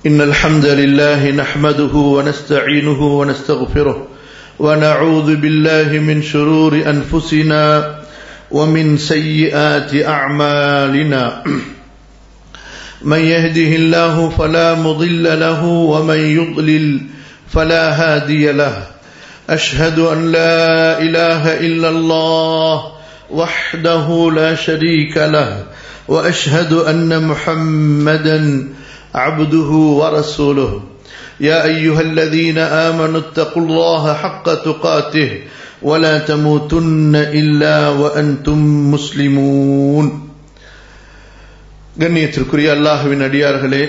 إن الحمد لله نحمده ونستعينه ونستغفره ونعوذ بالله من شرور أنفسنا ومن سيئات أعمالنا من يهده الله فلا مضل له ومن يضلل فلا هادي له أشهد أن لا إله إلا الله وحده لا شريك له وأشهد أن محمدا عبده ورسوله يا أيها الذين آمنوا اتقوا الله حق تقاته ولا تموتن إلا وأنتم مسلمون. கண்ணியத்திற்குரிய அல்லாஹ்வின் அடியார்களே,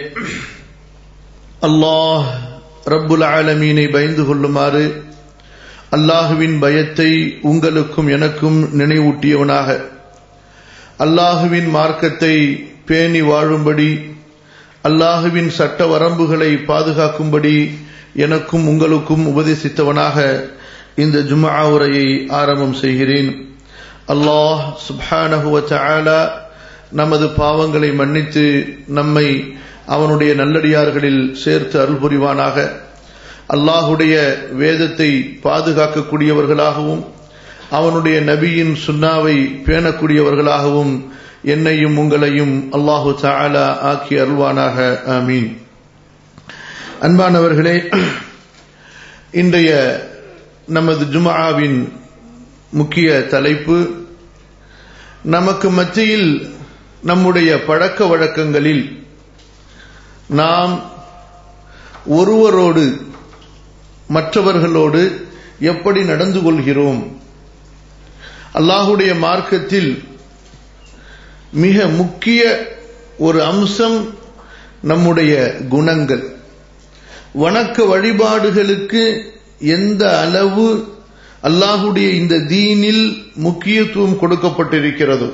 அல்லாஹ் ரப்புல் ஆலமீனை பயந்து கொள்ளுமாறு அல்லாஹ்வின் பயத்தை உங்களுக்கும் எனக்கும் நினைவூட்டியவனாக, அல்லாஹ்வின் மார்க்கத்தை பேணி வாழும்படி, அல்லாஹுவின் சட்ட வரம்புகளை பாதுகாக்கும்படி எனக்கும் உங்களுக்கும் உபதேசித்தவனாக இந்த ஜும்ஆ உரையை ஆரம்பம் செய்கிறேன். அல்லாஹ் சுப்ஹானஹு வ தஆலா நமது பாவங்களை மன்னித்து நம்மை அவனுடைய நல்லடியார்களில் சேர்த்து அருள் புரிவானாக. அல்லாஹுடைய வேதத்தை பாதுகாக்கக்கூடியவர்களாகவும் அவனுடைய நபியின் சுன்னாவை பேணக்கூடியவர்களாகவும் என்னையும் உங்களையும் அல்லாஹு தஆலா ஆக்கி அருள்வானாக. ஆமீன். அன்பானவர்களே, இன்றைய நமது ஜும்ஆவின் முக்கிய தலைப்பு, நமக்கு மத்தியில் நம்முடைய பழக்க வழக்கங்களில் நாம் ஒருவரோடு மற்றவர்களோடு எப்படி நடந்து கொள்கிறோம். அல்லாஹுடைய மார்க்கத்தில் மிக முக்கிய ஒரு அம்சம் நம்முடைய குணங்கள். வணக்க வழிபாடுகளுக்கு எந்த அளவு அல்லாஹுடைய இந்த தீனில் முக்கியத்துவம் கொடுக்கப்பட்டிருக்கிறதோ,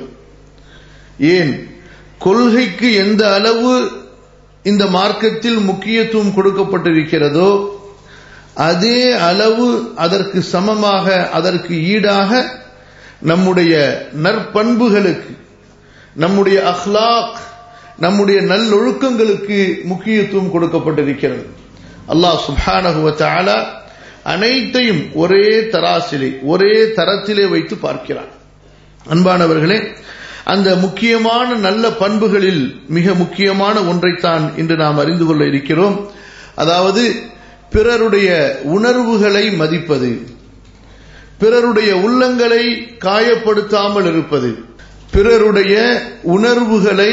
ஏன் கொள்கைக்கு எந்த அளவு இந்த மார்க்கத்தில் முக்கியத்துவம் கொடுக்கப்பட்டிருக்கிறதோ அதே அளவு அதற்கு சமமாக, அதற்கு ஈடாக நம்முடைய நற்பண்புகளுக்கு, நம்முடைய அஹ்லாக், நம்முடைய நல்லொழுக்கங்களுக்கு முக்கியத்துவம் கொடுக்கப்பட்டிருக்கிறது. அல்லாஹ் சுப்ஹானஹு வ தஆலா அனைத்தையும் ஒரே தராசிலே, ஒரே தரத்திலே வைத்து பார்க்கிறான். அன்பானவர்களே, அந்த முக்கியமான நல்ல பண்புகளில் மிக முக்கியமான ஒன்றைத்தான் இன்று நாம் அறிந்து கொள்ள இருக்கிறோம். அதாவது பிறருடைய உணர்வுகளை மதிப்பது, பிறருடைய உள்ளங்களை காயப்படுத்தாமல் இருப்பது, பிறருடைய உணர்வுகளை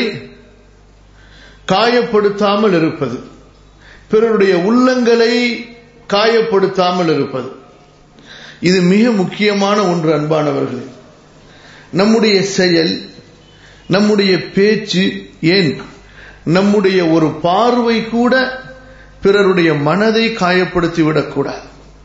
காயப்படுத்தாமல் இருப்பது, பிறருடைய உள்ளங்களை காயப்படுத்தாமல் இருப்பது, இது மிக முக்கியமான ஒன்று. அன்பானவர்களே, நம்முடைய செயல், நம்முடைய பேச்சு, ஏன் நம்முடைய ஒரு பார்வை கூட பிறருடைய மனதை காயப்படுத்திவிடக்கூடாது.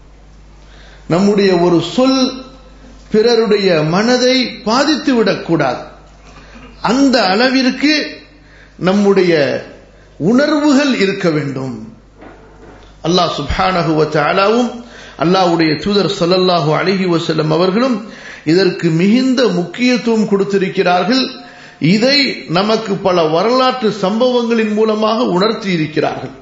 நம்முடைய ஒரு சொல் பிறருடைய மனதை பாதித்து விடக்கூடாது. அந்த அளவிற்கு நம்முடைய உணர்வுகள் இருக்க வேண்டும். அல்லாஹ் சுப்ஹானஹு வ தஆலாவும் அல்லாஹ்வுடைய தூதர் ஸல்லல்லாஹு அலைஹி வஸல்லம் அவர்களும் இதற்கு மிகுந்த முக்கியத்துவம் கொடுத்திருக்கிறார்கள். இதை நமக்கு பல வரலாற்று சம்பவங்களின் மூலமாக உணர்த்தி இருக்கிறார்கள்.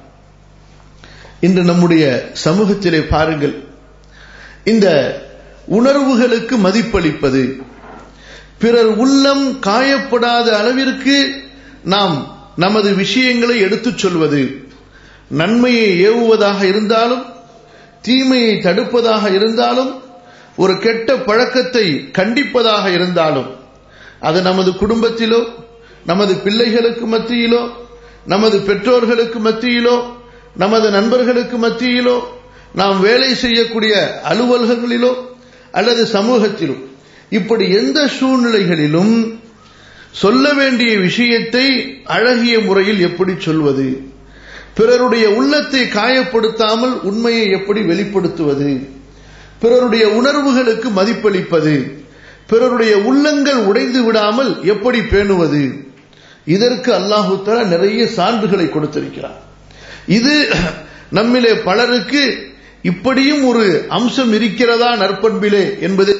இன்று நம்முடைய சமூகத்திலே பாருங்கள், இந்த உணர்வுகளுக்கு மதிப்பளிப்பது, பிறர் உள்ளம் காயப்படாத அளவிற்கு நாம் நமது விஷயங்களை எடுத்துச் சொல்வது, நன்மையை ஏவுவதாக இருந்தாலும் தீமையை தடுப்பதாக இருந்தாலும் ஒரு கெட்ட பழக்கத்தை கண்டிப்பதாக இருந்தாலும், அது நமது குடும்பத்திலோ, நமது பிள்ளைகளுக்கு மத்தியிலோ, நமது பெற்றோர்களுக்கு மத்தியிலோ, நமது நண்பர்களுக்கு மத்தியிலோ, நாம் வேலை செய்யக்கூடிய அலுவலகங்களிலோ அல்லது சமூகத்திலும், இப்படி எந்த சூழ்நிலைகளிலும் சொல்ல வேண்டிய விஷயத்தை அழகிய முறையில் எப்படி சொல்வது, பிறருடைய உள்ளத்தை காயப்படுத்தாமல் உண்மையை எப்படி வெளிப்படுத்துவது, பிறருடைய உணர்வுகளுக்கு மதிப்பளிப்பது, பிறருடைய உள்ளங்கள் உடைந்து விடாமல் எப்படி பேணுவது, இதற்கு அல்லாஹ் தஆலா நிறைய சான்றுகளை கொடுத்திருக்கிறார். இது நம்மிலே பலருக்கு இப்படியும் ஒரு அம்சம் இருக்கிறதா நற்பண்பிலே என்பது.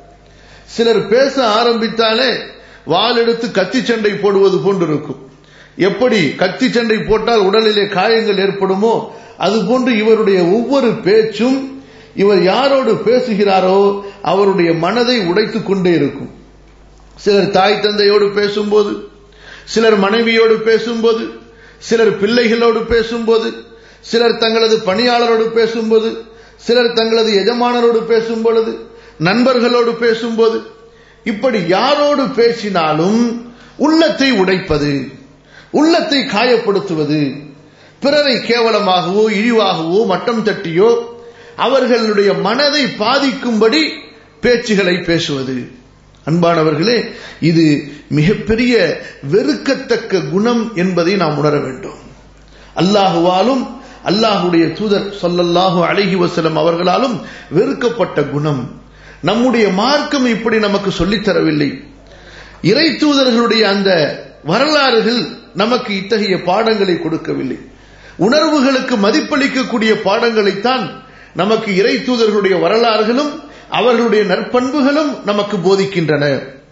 சிலர் பேச ஆரம்பித்தாலே வாள் எடுத்து கத்தி சண்டை போடுவது போன்று இருக்கும். எப்படி கத்தி சண்டை போட்டால் உடலிலே காயங்கள் ஏற்படுமோ அதுபோன்று இவருடைய ஒவ்வொரு பேச்சும் இவர் யாரோடு பேசுகிறாரோ அவருடைய மனதை உடைத்துக் கொண்டே இருக்கும். சிலர் தாய் தந்தையோடு பேசும்போது, சிலர் மனைவியோடு பேசும்போது, சிலர் பிள்ளைகளோடு பேசும்போது, சிலர் தங்களது பணியாளரோடு பேசும்போது, சிலர் தங்களது எஜமானரோடு பேசும் பொழுது, நண்பர்களோடு பேசும்போது, இப்படி யாரோடு பேசினாலும் உள்ளத்தை உடைப்பது, உள்ளத்தை காயப்படுத்துவது, பிறரை கேவலமாகவோ இழிவாகவோ மட்டம் தட்டியோ அவர்களுடைய மனதை பாதிக்கும்படி பேச்சுகளை பேசுவது. அன்பானவர்களே, இது மிகப்பெரிய வெறுக்கத்தக்க குணம் என்பதை நாம் உணர வேண்டும். அல்லாஹுவாலும் அல்லாஹுடைய தூதர் ஸல்லல்லாஹு அலைஹி வஸல்லம் அவர்களாலும் வெறுக்கப்பட்ட குணம். நம்முடைய மார்க்கம் இப்படி நமக்கு சொல்லித்தரவில்லை. இறை தூதர்களுடைய அந்த வரலாறுகள் நமக்கு இத்தகைய பாடங்களை கொடுக்கவில்லை. உணர்வுகளுக்கு மதிப்பளிக்கக்கூடிய பாடங்களைத்தான் நமக்கு இறை தூதர்களுடைய வரலாறுகளும் அவர்களுடைய நற்பண்புகளும் நமக்கு போதிக்கின்றன.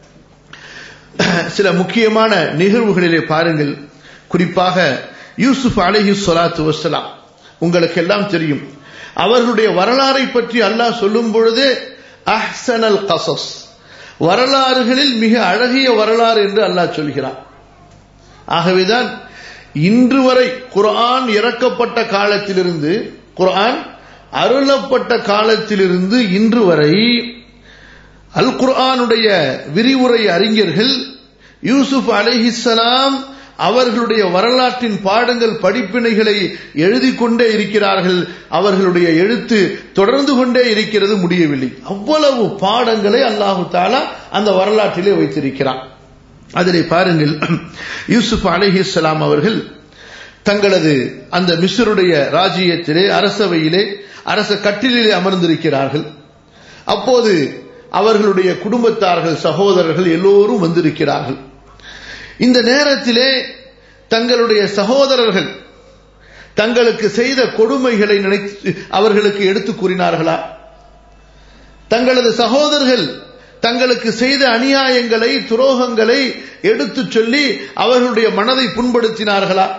சில முக்கியமான நிகழ்வுகளிலே பாருங்கள். குறிப்பாக யூசுப் அலைஹி ஸலாத்து வஸ்ஸலாம், உங்களுக்கு எல்லாம் தெரியும். அவர்களுடைய வரலாறை பற்றி அல்லாஹ் சொல்லும் பொழுதே அஹ்ஸனல் கஸஸ், வரலாறுகளில் மிக அழகிய வரலாறு என்று அல்லாஹ் சொல்கிறான். ஆகவேதான் இன்று வரை குர்ஆன் இறக்கப்பட்ட காலத்திலிருந்து, குர்ஆன் அருளப்பட்ட காலத்திலிருந்து இன்று வரை அல் குர்ஆனுடைய விரிவுரை அறிஞர்கள் யூசுப் அலைஹிஸ்ஸலாம் அவர்களுடைய வரலாற்றின் பாடங்கள் படிப்பினைகளை எழுதி கொண்டே இருக்கிறார்கள். அவர்களுடைய எழுத்து தொடர்ந்து கொண்டே இருக்கிறது, முடியவில்லை. அவ்வளவு பாடங்களை அல்லாஹு தஆலா அந்த வரலாற்றிலே வைத்திருக்கிறார். அதிலே பாருங்கள், யூசுப் அலைஹிஸ்ஸலாம் அவர்கள் தங்களது அந்த மிஸ்ருடைய ராஜ்யத்திலே அரசவையிலே அரச கட்டிலே அமர்ந்திருக்கிறார்கள். அப்போது அவர்களுடைய குடும்பத்தார்கள், சகோதரர்கள் எல்லோரும் வந்திருக்கிறார்கள். இந்த நேரத்திலே தங்களுடைய சகோதரர்கள் தங்களுக்கு செய்த கொடுமைகளை நினைத்து அவர்களுக்கு எடுத்து கூறினார்களா? தங்களது சகோதரர்கள் தங்களுக்கு செய்த அநியாயங்களை, துரோகங்களை எடுத்து சொல்லி அவர்களுடைய மனதை புண்படுத்தினார்களா?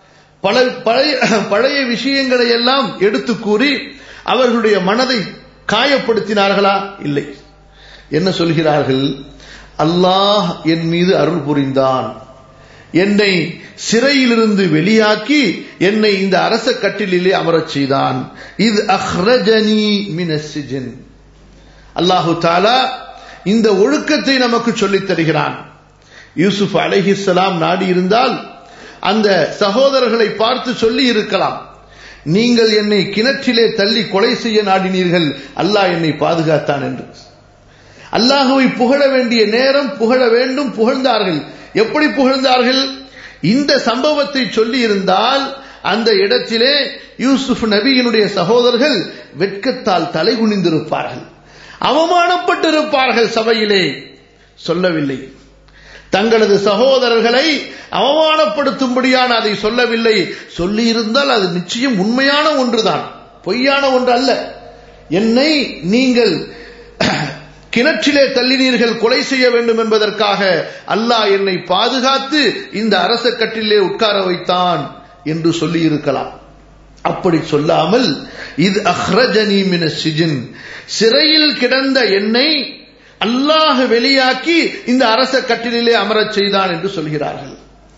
பழைய விஷயங்களை எல்லாம் எடுத்து கூறி அவர்களுடைய மனதை காயப்படுத்தினார்களா? இல்லை. என்ன சொல்கிறார்கள்? அல்லாஹ் என் மீது அருள் புரிந்தான், என்னை சிறையிலிருந்து வெளியாக்கி என்னை இந்த அரச கட்டிலே அமரச் செய்தான். இது அஹ்ரஜனி மினஸ் சிஜன். அல்லாஹு தஆலா இந்த ஒழுக்கத்தை நமக்கு சொல்லித் தருகிறான். யூசுப் அலைஹிஸ்ஸலாம் நாடி இருந்தால் அந்த சகோதரர்களை பார்த்து சொல்லி இருக்கலாம், நீங்கள் என்னை கிணற்றிலே தள்ளி கொலை செய்ய நாடினீர்கள், அல்லாஹ் என்னை பாதுகாத்தான் என்று. அல்லாஹுவை புகழ வேண்டிய நேரம் புகழ வேண்டும், புகழ்ந்தார்கள். எப்படி புகழ்ந்தார்கள்? இந்த சம்பவத்தை சொல்லி இருந்தால் அந்த இடத்திலே யூசுப் நபியினுடைய சகோதரர்கள் வெட்கத்தால் தலை குனிந்திருப்பார்கள், அவமானப்பட்டிருப்பார்கள். சபையிலே சொல்லவில்லை. தங்களது சகோதரர்களை அவமானப்படுத்தும்படியான அதை சொல்லவில்லை. சொல்லி இருந்தால் அது நிச்சயம் உண்மையான ஒன்றுதான், பொய்யான ஒன்று அல்ல. என்னை நீங்கள் கிணற்றிலே தள்ளினீர்கள், கொலை செய்ய வேண்டும் என்பதற்காக அல்லாஹ் என்னை பாதுகாத்து இந்த அரச கட்டிலே உட்கார வைத்தான் என்று சொல்லி இருக்கலாம். அப்படி சொல்லாமல் இது அஹ்ரஜனி மினஸ் சிஜன், சிறையில் கிடந்த என்னை அல்லாஹ் வெளியாக்கி இந்த அரச கட்டிலே அமரச் செய்தான் என்று சொல்கிறார்கள்.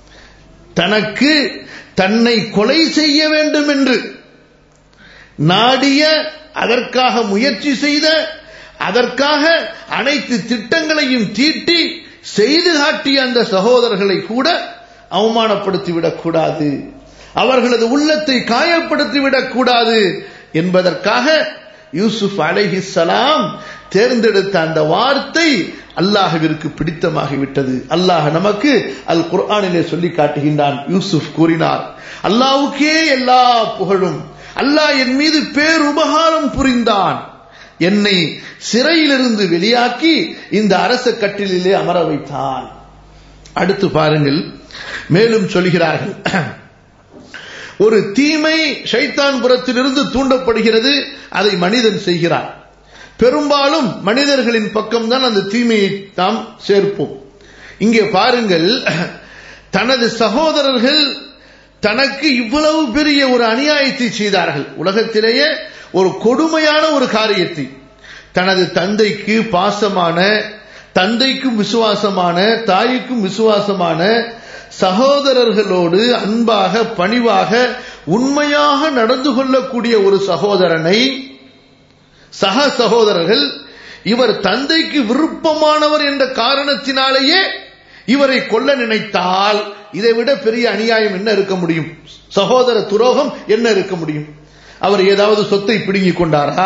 தனக்கு தன்னை கொலை செய்ய வேண்டும் என்று நாடிய, அதற்காக முயற்சி செய்த, அதற்காக அனைத்து திட்டங்களையும் தீட்டி செய்து காட்டிய அந்த சகோதரர்களை கூட அவமானப்படுத்திவிடக் கூடாது, அவர்களது உள்ளத்தை காயப்படுத்திவிடக் கூடாது என்பதற்காக யூசுப் அலைஹிஸ்ஸலாம் தேர்ந்தெடுத்த அந்த வார்த்தை அல்லாஹ்விற்கு பிடித்தமாகிவிட்டது. அல்லாஹ் நமக்கு அல் குர்ஆனிலே சொல்லி காட்டுகின்றான். யூசுப் கூறினார், அல்லாஹ்வுக்கே எல்லா புகழும், அல்லாஹ் என் மீது பேருபகாரம் புரிந்தான், என்னை சிறையிலிருந்து வெளியாக்கி இந்த அரச கட்டிலே அமர வைத்தான். அடுத்து பாருங்கள், மேலும் சொல்கிறார்கள், ஒரு தீமை ஷைத்தான் புறத்திலிருந்து தூண்டப்படுகிறது, அதை மனிதன் செய்கிறான். பெரும்பாலும் மனிதர்களின் பக்கம்தான் அந்த தீமையை நாம் சேர்ப்போம். இங்கே பாருங்கள், தனது சகோதரர்கள் தனக்கு இவ்வளவு பெரிய ஒரு அநியாயத்தை செய்தார்கள். உலகத்திலேயே ஒரு கொடுமையான ஒரு காரியத்தை, தனது தந்தைக்கு பாசமான, தந்தைக்கும் விசுவாசமான, தாய்க்கும் விசுவாசமான சகோதரர்களோடு அன்பாக, பணிவாக, உண்மையாக நடந்து கொள்ளக்கூடிய ஒரு சகோதரனை சக சகோதரர்கள் இவர் தந்தைக்கு விருப்பமானவர் என்ற காரணத்தினாலேயே இவரை கொல்ல நினைத்தால் இதைவிட பெரிய அநியாயம் என்ன இருக்க முடியும்? சகோதர துரோகம் என்ன இருக்க முடியும்? அவர் ஏதாவது சொத்தை பிடுங்கிக் கொண்டாரா?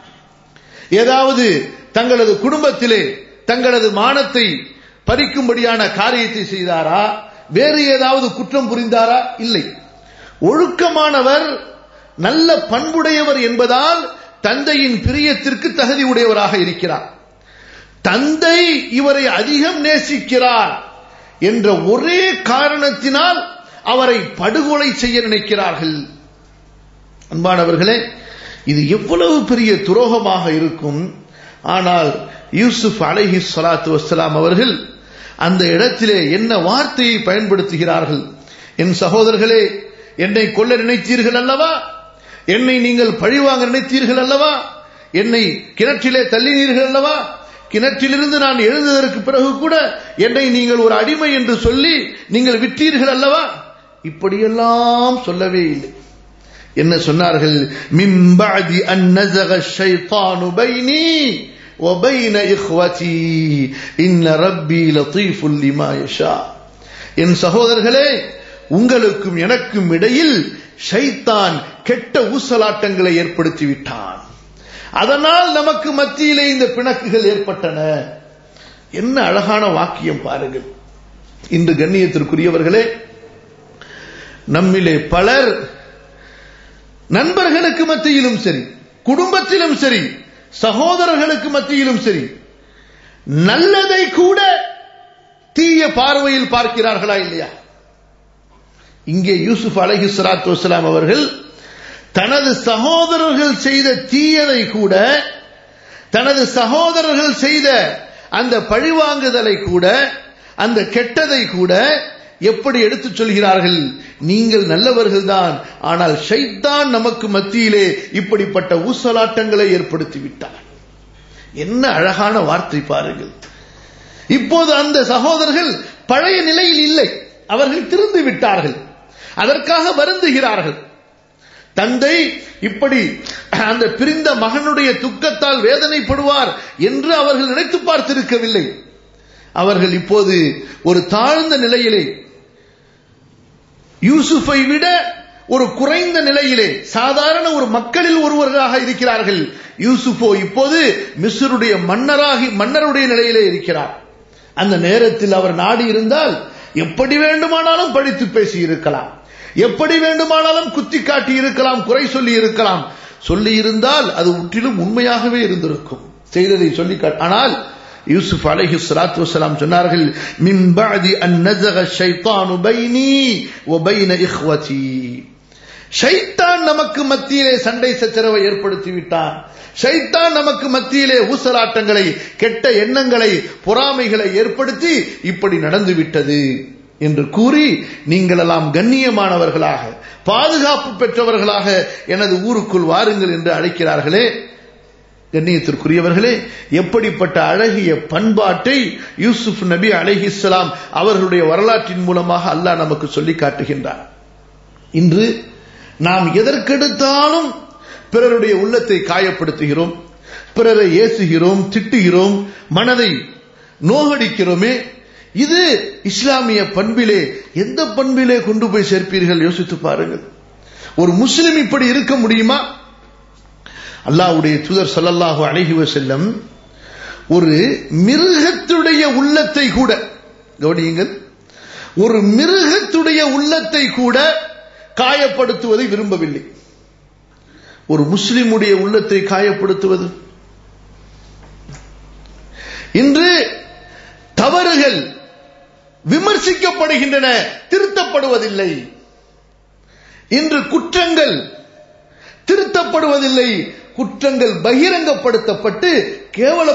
ஏதாவது தங்களது குடும்பத்திலே தங்களது மானத்தை பறிக்கும்படியான காரியத்தை செய்தாரா? வேறு ஏதாவது குற்றம் புரிந்தாரா? இல்லை. ஒழுக்கமானவர், நல்ல பண்புடையவர் என்பதால் தந்தையின் பிரியத்திற்கு தகுதி உடையவராக இருக்கிறார். தந்தை இவரை அதிகம் நேசிக்கிறார் என்ற ஒரே காரணத்தினால் அவரை படுகொலை செய்ய நினைக்கிறார்கள். அன்பானவர்களே, இது எவ்வளவு பெரிய துரோகமாக இருக்கும். ஆனால் யூசுப் அலைஹிஸ்ஸலாத்து வஸ்ஸலாம் அவர்கள் அந்த இடத்திலே என்ன வார்த்தையை பயன்படுத்துகிறார்கள்? என் சகோதரர்களே, என்னை கொல்ல நினைத்தீர்கள் அல்லவா? என்னை நீங்கள் பழிவாங்க நினைத்தீர்கள் அல்லவா? என்னை கிணற்றிலே தள்ளினீர்கள் அல்லவா? கிணற்றிலிருந்து நான் எழுந்ததற்கு பிறகு கூட என்னை நீங்கள் ஒரு அடிமை என்று சொல்லி நீங்கள் விற்றீர்கள் அல்லவா? இப்படியெல்லாம் சொல்லவே இல்லை. என்ன சொன்னார்கள்? மின் பஅதி அன் நஸக ஷைத்தானு பைனி வ பைன இக்வதி இன்ன ரப்பி லதீஃபுல் லிமா யஷா. என் சகோதரர்களே, உங்களுக்கும் எனக்கும் இடையில் ஷைத்தான் கெட்ட ஊசலாட்டங்களை ஏற்படுத்தி விட்டான். அதனால் நமக்கு மத்தியிலே இந்த பிணக்குகள் ஏற்பட்டன. என்ன அழகான வாக்கியம் பாருங்கள். இன்று கண்ணியத்திற்குரியவர்களே, நம்மிலே பலர் நண்பர்களுக்கு மத்தியிலும் சரி, குடும்பத்திலும் சரி, சகோதரர்களுக்கு மத்தியிலும் சரி, நல்லதை கூட தீய பார்வையில் பார்க்கிறார்களா இல்லையா? இங்கே யூசுப் அலைஹிஸ்ஸலாத்து வஸ்ஸலாம் அவர்கள் தனது சகோதரர்கள் செய்த தீயதை கூட, தனது சகோதரர்கள் செய்த அந்த பழிவாங்குதலை கூட, அந்த கெட்டதை கூட எப்படி எடுத்துச் சொல்கிறார்கள்? நீங்கள் நல்லவர்கள் தான், ஆனால் ஷைத்தான் நமக்கு மத்தியிலே இப்படிப்பட்ட ஊசலாட்டங்களை ஏற்படுத்தி விட்டார். என்ன அழகான வார்த்தை பாருங்கள். இப்போது அந்த சகோதரர்கள் பழைய நிலையில் இல்லை, அவர்கள் திருந்து விட்டார்கள். அதற்காக வருந்துகிறார்கள். தந்தை இப்படி அந்த பிரிந்த மகனுடைய துக்கத்தால் வேதனைப்படுவார் என்று அவர்கள் நினைத்து பார்த்திருக்கவில்லை. அவர்கள் இப்போது ஒரு தாழ்ந்த நிலையிலே, யூசுஃபை விட ஒரு குறைந்த நிலையிலே, சாதாரண ஒரு மக்களில் ஒருவராக இருக்கிறார்கள். யூசுஃபோ இப்போது மிஸ்ருடைய மன்னருடைய நிலையிலே இருக்கிறார். அந்த நேரத்தில் அவர் நாடி இருந்தால் எப்படி வேண்டுமானாலும் படித்து பேசி இருக்கலாம், எப்படி வேண்டுமானாலும் குத்தி காட்டி இருக்கலாம், குறை சொல்லி இருக்கலாம். சொல்லி இருந்தால் அது முற்றிலும் உண்மையாகவே இருந்திருக்கும், செய்ததை சொல்லி. ஆனால் யூசுப் அலைஹிஸ்ஸலாத்து வஸ்ஸலாம் சொன்னார்கள், மின் பஅதி அன் நஸக ஷைத்தானு பைனி வ பைன இக்வதி. ஷைத்தான் நமக்கு மத்தியிலே சண்டை சச்சரவை ஏற்படுத்தி விட்டான். ஷைத்தான் நமக்கு மத்தியிலே ஊசலாட்டங்களை, கெட்ட எண்ணங்களை, பொறாமைகளை ஏற்படுத்தி இப்படி நடந்து விட்டது என்று கூறி, நீங்கள் எல்லாம் கண்ணியமானவர்களாக, பாதுகாப்பு பெற்றவர்களாக எனது ஊருக்குள் வாருங்கள் என்று அழைக்கிறார்களே. கண்ணியத்திற்குரியவர்களே, எப்படிப்பட்ட அழகிய பண்பாட்டை யூசுப் நபி அலைஹிஸ்ஸலாம் அவர்களுடைய வரலாற்றின் மூலமாக அல்லாஹ் நமக்கு சொல்லி காட்டுகின்றார். இன்று நாம் எதற்கெடுத்தாலும் பிறருடைய உள்ளத்தை காயப்படுத்துகிறோம், பிறரை ஏசுகிறோம், திட்டுகிறோம், மனதை நோகடிக்கிறோமே. இது இஸ்லாமிய பண்பிலே எந்த பண்பிலே கொண்டு போய் சேர்ப்பீர்கள்? யோசித்து பாருங்கள். ஒரு முஸ்லிம் இப்படி இருக்க முடியுமா? அல்லாஹ்வுடைய தூதர் ஸல்லல்லாஹு அலைஹி வஸல்லம் ஒரு மிருகத்துடைய உள்ளத்தை கூட, கவனியுங்கள், ஒரு மிருகத்துடைய உள்ளத்தை கூட காயப்படுத்துவதை விரும்பவில்லை. ஒரு முஸ்லிமுடைய உள்ளத்தை காயப்படுத்துவது. இன்று தவறுகள் விமர்சிக்கப்படுகின்றன, திருத்தப்படுவதில்லை. இன்று குற்றங்கள் திருத்தப்படுவதில்லை, குற்றங்கள் பகிரங்கப்படுத்தப்பட்டு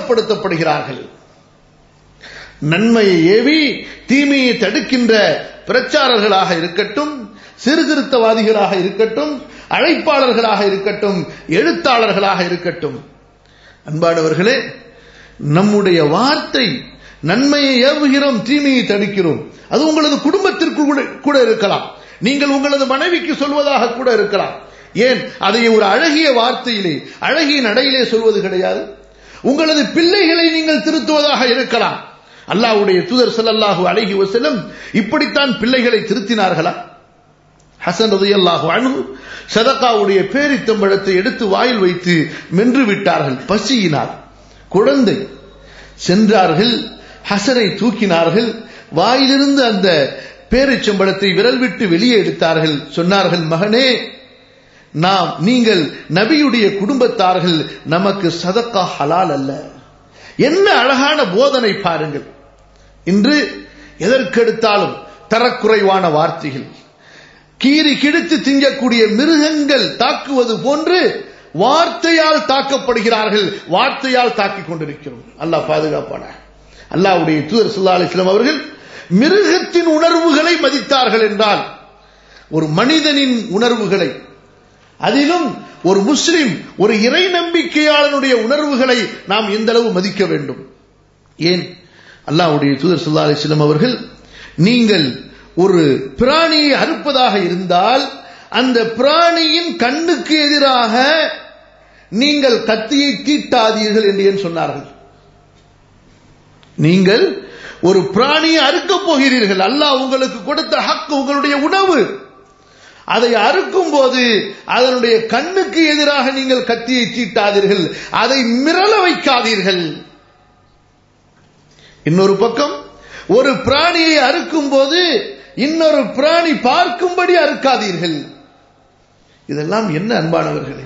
கேவலப்படுத்தப்படுகிறார்கள். நன்மையை ஏவி தீமையை தடுக்கின்ற பிரச்சாரர்களாக இருக்கட்டும், சீர்திருத்தவாதிகளாக இருக்கட்டும், அழைப்பாளர்களாக இருக்கட்டும், எழுத்தாளர்களாக இருக்கட்டும். அன்பானவர்களே, நம்முடைய வார்த்தை நன்மையை ஏவுகிறோம், தீமையை தடுக்கிறோம். அது உங்களது குடும்பத்திற்குள் கூட இருக்கலாம், நீங்கள் உங்களது மனைவிக்கு சொல்வதாக கூட இருக்கலாம். ஏன் அதை ஒரு அழகிய வார்த்தையிலே, அழகிய நடையிலே சொல்வது கிடையாது? உங்களது பிள்ளைகளை நீங்கள் திருத்துவதாக இருக்கலாம். அல்லாஹ்வுடைய தூதர் ஸல்லல்லாஹு அலைஹி வஸல்லம் இப்படித்தான் பிள்ளைகளை திருத்தினார்களா? ஹசன் ரலியல்லாஹு அன்ஹு சதகாவுடைய பேரித்தம்பழத்தை எடுத்து வாயில் வைத்து மென்று விட்டார்கள். பசியினால் குழந்தை சென்றார்கள், ஹசனை தூக்கினார்கள், வாயிலிருந்து அந்த பேரிச்சம்பழத்தை விரல் விட்டு வெளியே எடுத்தார்கள். சொன்னார்கள், மகனே, நீங்கள் நபியுடைய குடும்பத்தார்கள், நமக்கு சதகா ஹலால் அல்ல. என்ன அழகான போதனை பாருங்கள். இன்று எதற்கெடுத்தாலும் தரக்குறைவான வார்த்தைகள், கீறி கிழித்து திங்கக்கூடிய மிருகங்கள் தாக்குவது போன்று வார்த்தையால் தாக்கப்படுகிறார்கள், வார்த்தையால் தாக்கிக் கொண்டிருக்கிறோம். அல்லாஹ் பாதுகாப்பான. அல்லாஹ்வுடைய தூதர் ஸல்லல்லாஹு அலைஹி வஸல்லம் அவர்கள் மிருகத்தின் உணர்வுகளை மதித்தார்கள் என்றால், ஒரு மனிதனின் உணர்வுகளை, அதிலும் ஒரு முஸ்லிம், ஒரு இறை நம்பிக்கையாளனுடைய உணர்வுகளை நாம் எந்த அளவு மதிக்க வேண்டும்? ஏன் அல்லாஹ்வுடைய தூதர் ஸல்லல்லாஹு அலைஹி வஸல்லம் அவர்கள், நீங்கள் ஒரு பிராணியை அறுப்பதாக இருந்தால் அந்த பிராணியின் கண்ணுக்கு எதிராக நீங்கள் கத்தியை தீட்டாதீர்கள் என்று ஏன் சொன்னார்கள்? நீங்கள் ஒரு பிராணியை அறுக்கப் போகிறீர்கள், அல்லாஹ் உங்களுக்கு கொடுத்த ஹக், உங்களுடைய உணவு. அதை அறுக்கும் போது அதனுடைய கண்ணுக்கு எதிராக நீங்கள் கத்தியை தீட்டாதீர்கள், அதை மிரள வைக்காதீர்கள். இன்னொரு பக்கம், ஒரு பிராணியை அறுக்கும் போது இன்னொரு பிராணி பார்க்கும்படி அறுக்காதீர்கள். இதெல்லாம் என்ன அன்பானவர்களே?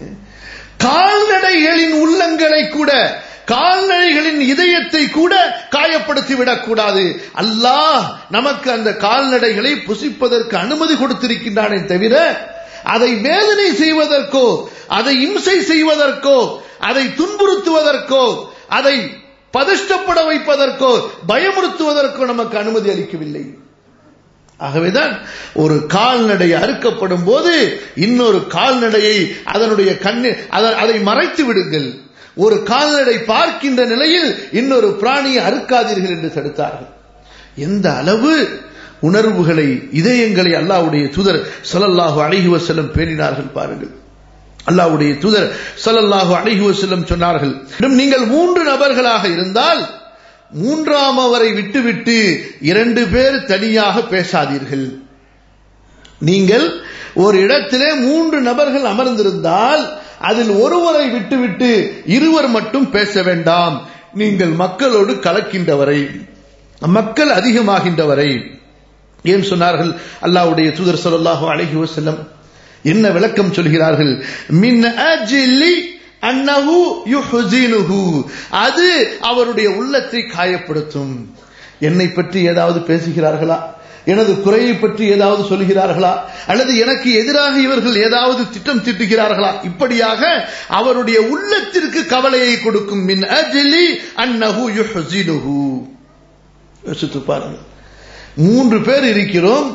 கால்நடைகளின் உள்ளங்களை கூட, கால்நடைகளின் இதயத்தை கூட காயப்படுத்தி விடக்கூடாது. அல்லாஹ் நமக்கு அந்த கால்நடைகளை புசிப்பதற்கு அனுமதி கொடுத்திருக்கின்றானே தவிர, அதை வேதனை செய்வதற்கோ, அதை இம்சை செய்வதற்கோ, அதை துன்புறுத்துவதற்கோ, அதை பதஷ்டப்பட வைப்பதற்கோ, பயமுறுத்துவதற்கோ நமக்கு அனுமதி அளிக்கவில்லை. ஆகவேதான் ஒரு கால்நடை அறுக்கப்படும் போது இன்னொரு கால்நடையை அதனுடைய அதை மறைத்து விடுங்கள். ஒரு கால்நடை பார்க்கின்ற நிலையில் இன்னொரு பிராணியை அறுக்காதீர்கள் என்று தடுத்தார்கள். எந்த அளவு உணர்வுகளை, இதயங்களை அல்லாஹ்வுடைய தூதர் ஸல்லல்லாஹு அலைஹி வஸல்லம் பேணினார்கள் பாருங்கள். அல்லாஹ்வுடைய தூதர் ஸல்லல்லாஹு அலைஹி வஸல்லம் சொன்னார்கள், நீங்கள் 3 நபர்களாக இருந்தால் மூன்றாமவரை விட்டுவிட்டு 2 பேர் தனியாக பேசாதீர்கள். நீங்கள் ஒரு இடத்திலே 3 நபர்கள் அமர்ந்திருந்தால் அதில் ஒருவரை விட்டுவிட்டு 2 மட்டும் பேச வேண்டாம். நீங்கள் மக்களோடு கலக்கின்றவரை, மக்கள் அதிகமாகின்றவரை. ஏன் சொன்னார்கள் அல்லாஹ்வுடைய தூதர் ஸல்லல்லாஹு அலைஹி வஸல்லம்? என்ன விளக்கம் சொல்கிறார்கள்? மின் அஜ்லி அன்னஹு யுஹ்ஸினுஹு, அது அவருடைய உள்ளத்தை காயப்படுத்தும். என்னை பற்றி ஏதாவது பேசுகிறார்களா, எனது குறையை பற்றி ஏதாவது சொல்கிறார்களா, அல்லது எனக்கு எதிராக இவர்கள் ஏதாவது திட்டம் தீட்டுகிறார்களா, இப்படியாக அவருடைய உள்ளத்திற்கு கவலையை கொடுக்கும். மின் அஜ்லி அன்னஹு யுஹ்ஸினுஹு. யோசித்து பாருங்கள். 3 பேர் இருக்கிறோம்,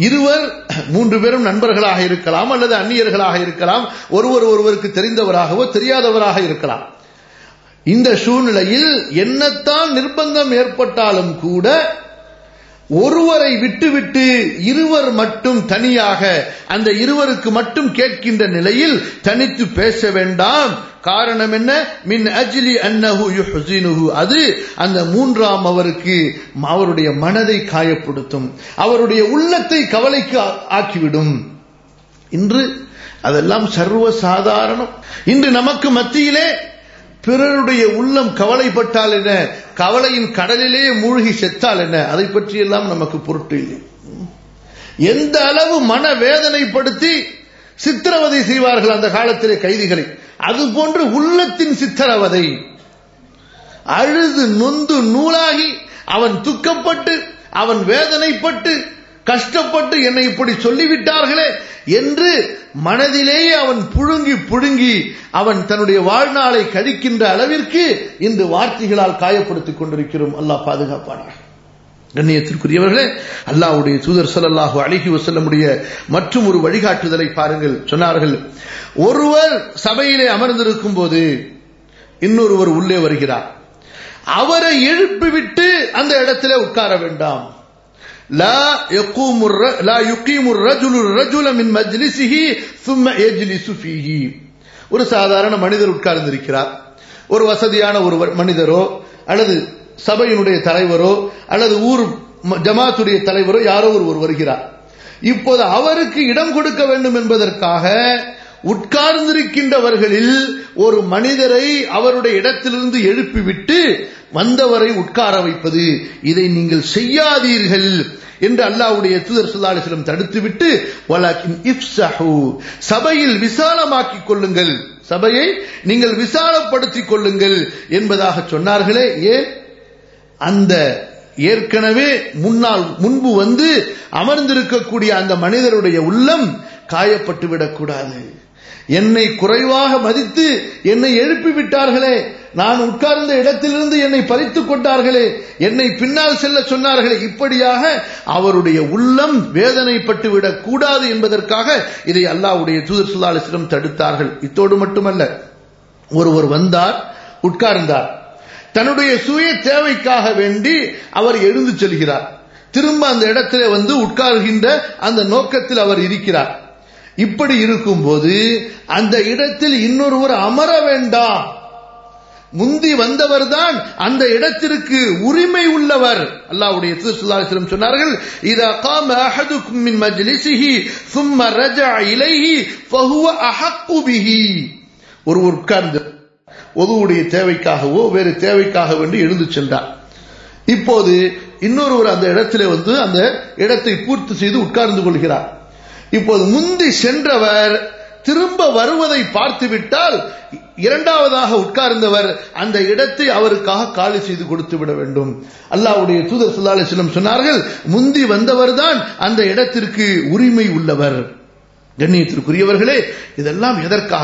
3 பேரும் நண்பர்களாக இருக்கலாம், அல்லது அந்நியர்களாக இருக்கலாம், ஒருவருக்கு தெரிந்தவராகவோ தெரியாதவராக இருக்கலாம். இந்த சூழ்நிலையில் என்னத்தான் நிர்பந்தம் ஏற்பட்டாலும் கூட ஒருவரை விட்டுவிட்டு 2 மட்டும் தனியாக, அந்த 2க்கு மட்டும் கேட்கின்ற நிலையில் தனித்து பேச வேண்டாம். காரணம் என்ன? மின் அஜ்லி அன்னஹு யுஹ்ஸினுஹு, அது அந்த 3ஆம் அவருக்கு அவருடைய மனதை காயப்படுத்தும், அவருடைய உள்ளத்தை கவலைக்கு ஆக்கிவிடும். இன்று அதெல்லாம் சர்வ சாதாரணம். இன்று நமக்கு மத்தியிலே பிறருடைய உள்ளம் கவலைப்பட்டால் என்ன, கவலையின் கடலிலே மூழ்கி செத்தால் என்ன, அதை பற்றியெல்லாம் நமக்கு பொருட்டு இல்லை. எந்த அளவு மன வேதனைப்படுத்தி சித்திரவதை செய்வார்கள் அந்த காலத்திலே கைதிகளை, அதுபோன்று உள்ளத்தின் சித்திரவதை. அழுது நொந்து நூலாகி அவன் துக்கப்பட்டு, அவன் வேதனைப்பட்டு, கஷ்டப்பட்டு என்னை இப்படி சொல்லிவிட்டார்களே என்று மனதிலேயே அவன் புழுங்கி புழுங்கி அவன் தன்னுடைய வாழ்நாளை கழிக்கின்ற அளவிற்கு இந்த வார்த்தைகளால் காயப்படுத்திக் கொண்டிருக்கிறோம். அல்லாஹ் பாதுகாப்பானாக. கண்ணியத்திற்குரியவர்களே, அல்லாஹ்வுடைய தூதர் ஸல்லல்லாஹு அலைஹி வஸல்லமுடைய மற்றும் ஒரு வழிகாட்டுதலை பாருங்கள். சொன்னார்கள், ஒருவர் சபையிலே அமர்ந்திருக்கும் போது இன்னொருவர் உள்ளே வருகிறார், அவரை எழுப்பிவிட்டு அந்த இடத்திலே உட்கார வேண்டாம். லா யுகீமு الرجل الرجل من مجلسه ثم يجلس فيه. ஒரு சாதாரண மனிதர் உட்கார்ந்திருக்கிறார், ஒரு வசதியான ஒரு மனிதரோ அல்லது சபையினுடைய தலைவரோ அல்லது ஊர் ஜமாத்துடைய தலைவரோ யாரோ ஒருவர் வருகிறார். இப்போது அவருக்கு இடம் கொடுக்க வேண்டும் என்பதற்காக உட்கார்ந்திருக்கின்றவர்களில் ஒரு மனிதரை அவருடைய இடத்திலிருந்து எழுப்பிவிட்டு வந்தவரை உட்கார வைப்பது, இதை நீங்கள் செய்யாதீர்கள் என்று அல்லாஹ்வுடைய தூதர் ஸல்லல்லாஹு அலைஹி வஸல்லம் தடுத்துவிட்டு, வலக்கின் இஃப்ஸஹு, சபையில் விசாலமாக்கிக் கொள்ளுங்கள், சபையை நீங்கள் விசாலப்படுத்திக் கொள்ளுங்கள் என்பதாக சொன்னார்களே. ஏன்? அந்த ஏற்கனவே முன்பு வந்து அமர்ந்திருக்கக்கூடிய அந்த மனிதருடைய உள்ளம் காயப்பட்டு விடக்கூடாது. என்னை குறைவாக மதித்து என்னை எழுப்பி விட்டார்களே, நான் உட்கார்ந்த இடத்திலிருந்து என்னை பறித்துக் கொண்டார்களே, என்னை பின்னால் செல்ல சொன்னார்களே, இப்படியாக அவருடைய உள்ளம் வேதனைப்பட்டு விடக் கூடாது என்பதற்காக இதை அல்லாஹ்வுடைய தூதர் ஸல்லல்லாஹு அலைஹி வஸல்லம் தடுத்தார்கள். இத்தோடு மட்டுமல்ல, ஒருவர் வந்தார், உட்கார்ந்தார், தன்னுடைய சுய தேவைக்காக வேண்டி அவர் எழுந்து செல்கிறார், திரும்ப அந்த இடத்திலே வந்து உட்கார்கின்ற அந்த நோக்கத்தில் அவர் இருக்கிறார். இப்படி இருக்கும்போது அந்த இடத்தில் இன்னொருவர் அமர வேண்டாம். முந்தி வந்தவர் தான் அந்த இடத்திற்கு உரிமை உள்ளவர். அல்லாஹ்வுடைய தூதர் ஸல்லல்லாஹு அலைஹி வஸல்லம் சொன்னார்கள், இதா காம அஹதுக்கும் மின் மஜ்லிஸிஹி ثم رجع இலைஹி فهو احق به. ஒரு உட்கார்ந்து ஒதுவுடைய தேவைக்காகவோ வேறு தேவைக்காக வேண்டி எழுந்து சென்றார். இப்போது இன்னொருவர் அந்த இடத்திலே வந்து அந்த இடத்தை பூர்த்தி செய்து உட்கார்ந்து கொள்கிறார். இப்போது முந்தி சென்றவர் திரும்ப வருவதை பார்த்துவிட்டால் இரண்டாவதாக உட்கார்ந்தவர் அந்த இடத்தை அவருக்காக காலி செய்து கொடுத்து விட வேண்டும். அல்லாஹ்வுடைய தூதர் ஸல்லல்லாஹு அலைஹி வஸல்லம் சொன்னார்கள், முந்தி வந்தவர் தான் அந்த இடத்திற்கு உரிமை உள்ளவர். கண்ணியத்திற்குரியவர்களே, இதெல்லாம் எதற்காக?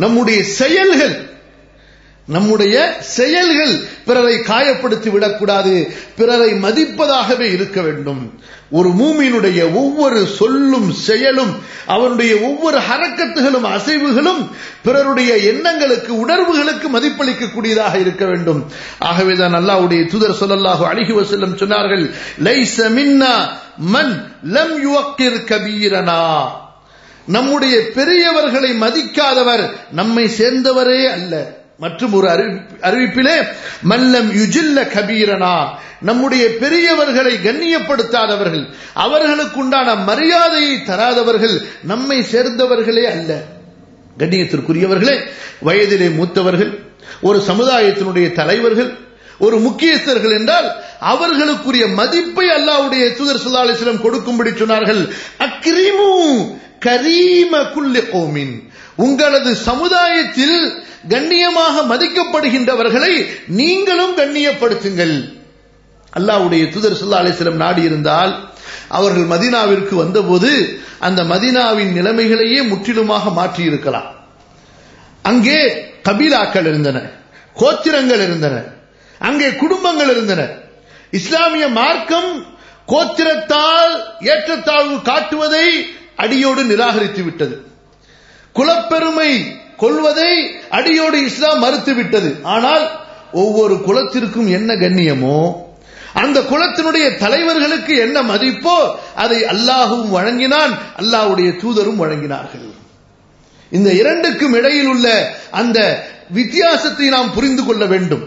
நம்முடைய செயல்கள் பிறரை காயப்படுத்தி விடக்கூடாது, பிறரை மதிப்பதாகவே இருக்க வேண்டும். ஒரு மூமினுடைய ஒவ்வொரு சொல்லும் செயலும் அவருடைய ஒவ்வொரு ஹரக்கத்துகளும் அசைவுகளும் பிறருடைய எண்ணங்களுக்கு உணர்வுகளுக்கு மதிப்பளிக்கக்கூடியதாக இருக்க வேண்டும். ஆகவேதான் அல்லாஹ்வுடைய தூதர் ஸல்லல்லாஹு அலைஹி வஸல்லம் சொன்னார்கள், லைஸ மின்னா மன் லம் யுவக்கிர் கபீரனா. நம்முடைய பெரியவர்களை மதிக்காதவர் நம்மை சேர்ந்தவரே அல்ல. மற்றும் ஒரு அறிவிப்பிலே, மல்லம் யுஜில்ல கபீரனா, நம்முடைய பெரியவர்களை கண்ணியப்படுத்தாதவர்கள், அவர்களுக்கு உண்டான மரியாதையை தராதவர்கள் நம்மை சேர்ந்தவர்களே அல்ல. கண்ணியத்திற்குரியவர்களே, வயதிலே மூத்தவர்கள், ஒரு சமுதாயத்தினுடைய தலைவர்கள், ஒரு முக்கியஸ்தர்கள் என்றால் அவர்களுக்குரிய மதிப்பை அல்லாஹ்வுடைய தூதர் ஸல்லல்லாஹு அலைஹி வஸல்லம் கொடுக்கும்படி சொன்னார்கள். அக்ரிமு கரீம குல்லி கௌமின், உங்களது சமுதாயத்தில் கண்ணியமாக மதிக்கப்படுகின்றவர்களை நீங்களும் கண்ணியப்படுத்துங்கள். அல்லாஹ்வுடைய தூதர் ஸல்லல்லாஹு அலைஹி வஸல்லம் நாடி இருந்தால் அவர்கள் மதீனாவிற்கு வந்தபோது அந்த மதீனாவின் நிலைமைகளையே முற்றிலுமாக மாற்றி இருக்கலாம். அங்கே கபீலாக்கள் இருந்தன, கோத்திரங்கள் இருந்தன, அங்கே குடும்பங்கள் இருந்தன. இஸ்லாமிய மார்க்கம் கோத்திரத்தால் ஏற்றத்தாழ்வு காட்டுவதை அடியோடு நிராகரித்து விட்டது. குலப்பெருமை கொள்வதை அடியோடு இஸ்லாம் மறுத்து விட்டது. ஆனால் ஒவ்வொரு குலத்திற்கும் என்ன கண்ணியமோ, அந்த குலத்தினுடைய தலைவர்களுக்கு என்ன மதிப்போ அதை அல்லாஹ்வும் வழங்கினான், அல்லாஹ்வுடைய தூதரும் வழங்கினார்கள். இந்த இரண்டுக்கும் இடையில் உள்ள அந்த வித்தியாசத்தை நாம் புரிந்து கொள்ள வேண்டும்.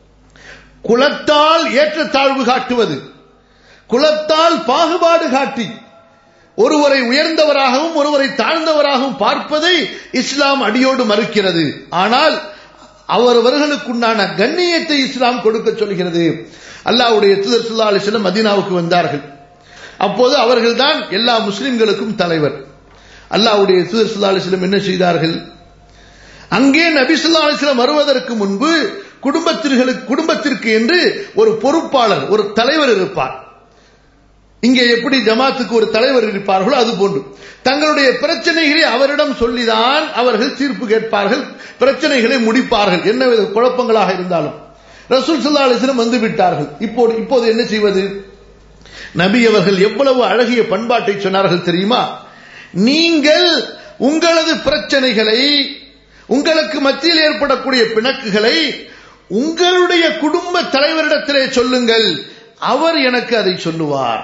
குலத்தால் ஏற்றத்தாழ்வு காட்டுவது, குலத்தால் பாகுபாடு காட்டி ஒருவரை உயர்ந்தவராகவும் ஒருவரை தாழ்ந்தவராகவும் பார்ப்பதை இஸ்லாம் அடியோடு மறுக்கிறது. ஆனால் அவர்களுக்குண்டான கண்ணியத்தை இஸ்லாம் கொடுக்க சொல்கிறது. அல்லாஹ்வுடைய தூதர் ஸல்லல்லாஹு அலைஹி வஸல்லம் மதீனாவுக்கு வந்தார்கள். அப்போது அவர்கள்தான் எல்லா முஸ்லிம்களுக்கும் தலைவர். அல்லாஹ்வுடைய தூதர் ஸல்லல்லாஹு அலைஹி வஸல்லம் என்ன செய்தார்கள்? அங்கே நபி ஸல்லல்லாஹு அலைஹி வஸல்லம் வருவதற்கு முன்பு குடும்பத்திற்கு என்று ஒரு பொறுப்பாளர், ஒரு தலைவர் இருப்பார். இங்கே எப்படி ஜமாத்துக்கு ஒரு தலைவர் இருப்பார்களோ அது போன்று தங்களுடைய பிரச்சனைகளை அவரிடம் சொல்லிதான் அவர்கள் தீர்ப்பு கேட்பார்கள், பிரச்சனைகளை முடிப்பார்கள். என்ன குழப்பங்களாக இருந்தாலும் ரசூல் ஸல்லல்லாஹு அலைஹி வஸல்லம் வந்து விட்டார்கள். இப்போது என்ன செய்வது? நபி அவர்கள் எவ்வளவு அழகிய பண்பாட்டை சொன்னார்கள் தெரியுமா? நீங்கள் உங்களது பிரச்சனைகளை, உங்களுக்கு மத்தியில் ஏற்படக்கூடிய பிணக்குகளை உங்களுடைய குடும்ப தலைவரிடத்திலே சொல்லுங்கள், அவர் எனக்கு அதை சொல்லுவார்.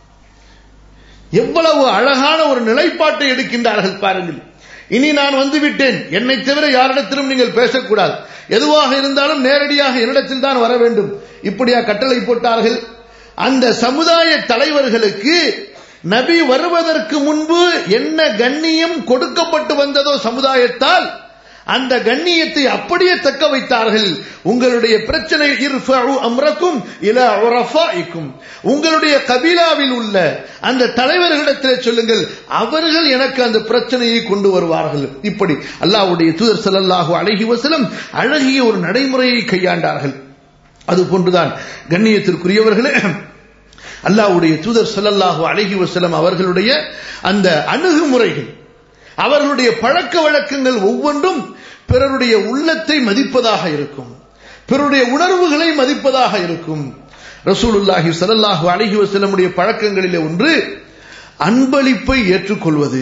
எவ்வளவு அழகான ஒரு நிலைப்பாட்டை எடுக்கின்றார்கள் பாருங்கள். இனி நான் வந்துவிட்டேன், என்னை தவிர யாரிடத்திலும் நீங்கள் பேசக்கூடாது, எதுவாக இருந்தாலும் நேரடியாக என்னிடத்தில் தான் வர வேண்டும், இப்படியா கட்டளை போட்டார்கள்? அந்த சமுதாய தலைவர்களுக்கு நபி வருவதற்கு முன்பு என்ன கண்ணியம் கொடுக்கப்பட்டு வந்ததோ சமுதாயத்தால், அந்த கண்ணியத்தை அப்படியே தக்க வைத்தார்கள். உங்களுடைய பிரச்சனை இர்ஃபஉ அம்ரக்கும் இலா உரஃபாஇக்கும், உங்களுடைய கபீலாவில் உள்ள அந்த தலைவர்களிடத்தில் சொல்லுங்கள், அவர்கள் எனக்கு அந்த பிரச்சனையை கொண்டு வருவார்கள். இப்படி அல்லாஹ்வுடைய தூதர் ஸல்லல்லாஹு அலைஹி வஸல்லம் அழகிய ஒரு நடைமுறையை கையாண்டார்கள். அதுபோன்றுதான் கண்ணியத்திற்குரியவர்களே, அல்லாஹ்வுடைய தூதர் ஸல்லல்லாஹு அலைஹி வஸல்லம் அவர்களுடைய அந்த அணுகுமுறைகள், அவர்களுடைய பழக்க வழக்கங்கள் ஒவ்வொன்றும் பிறருடைய உள்ளத்தை மதிப்பதாக இருக்கும், பிறருடைய உணர்வுகளை மதிப்பதாக இருக்கும். ரசூலுல்லாஹி ஸல்லல்லாஹு அலைஹி வஸல்லமுடைய பழக்கங்களிலே ஒன்று அன்பளிப்பை ஏற்றுக்கொள்வது.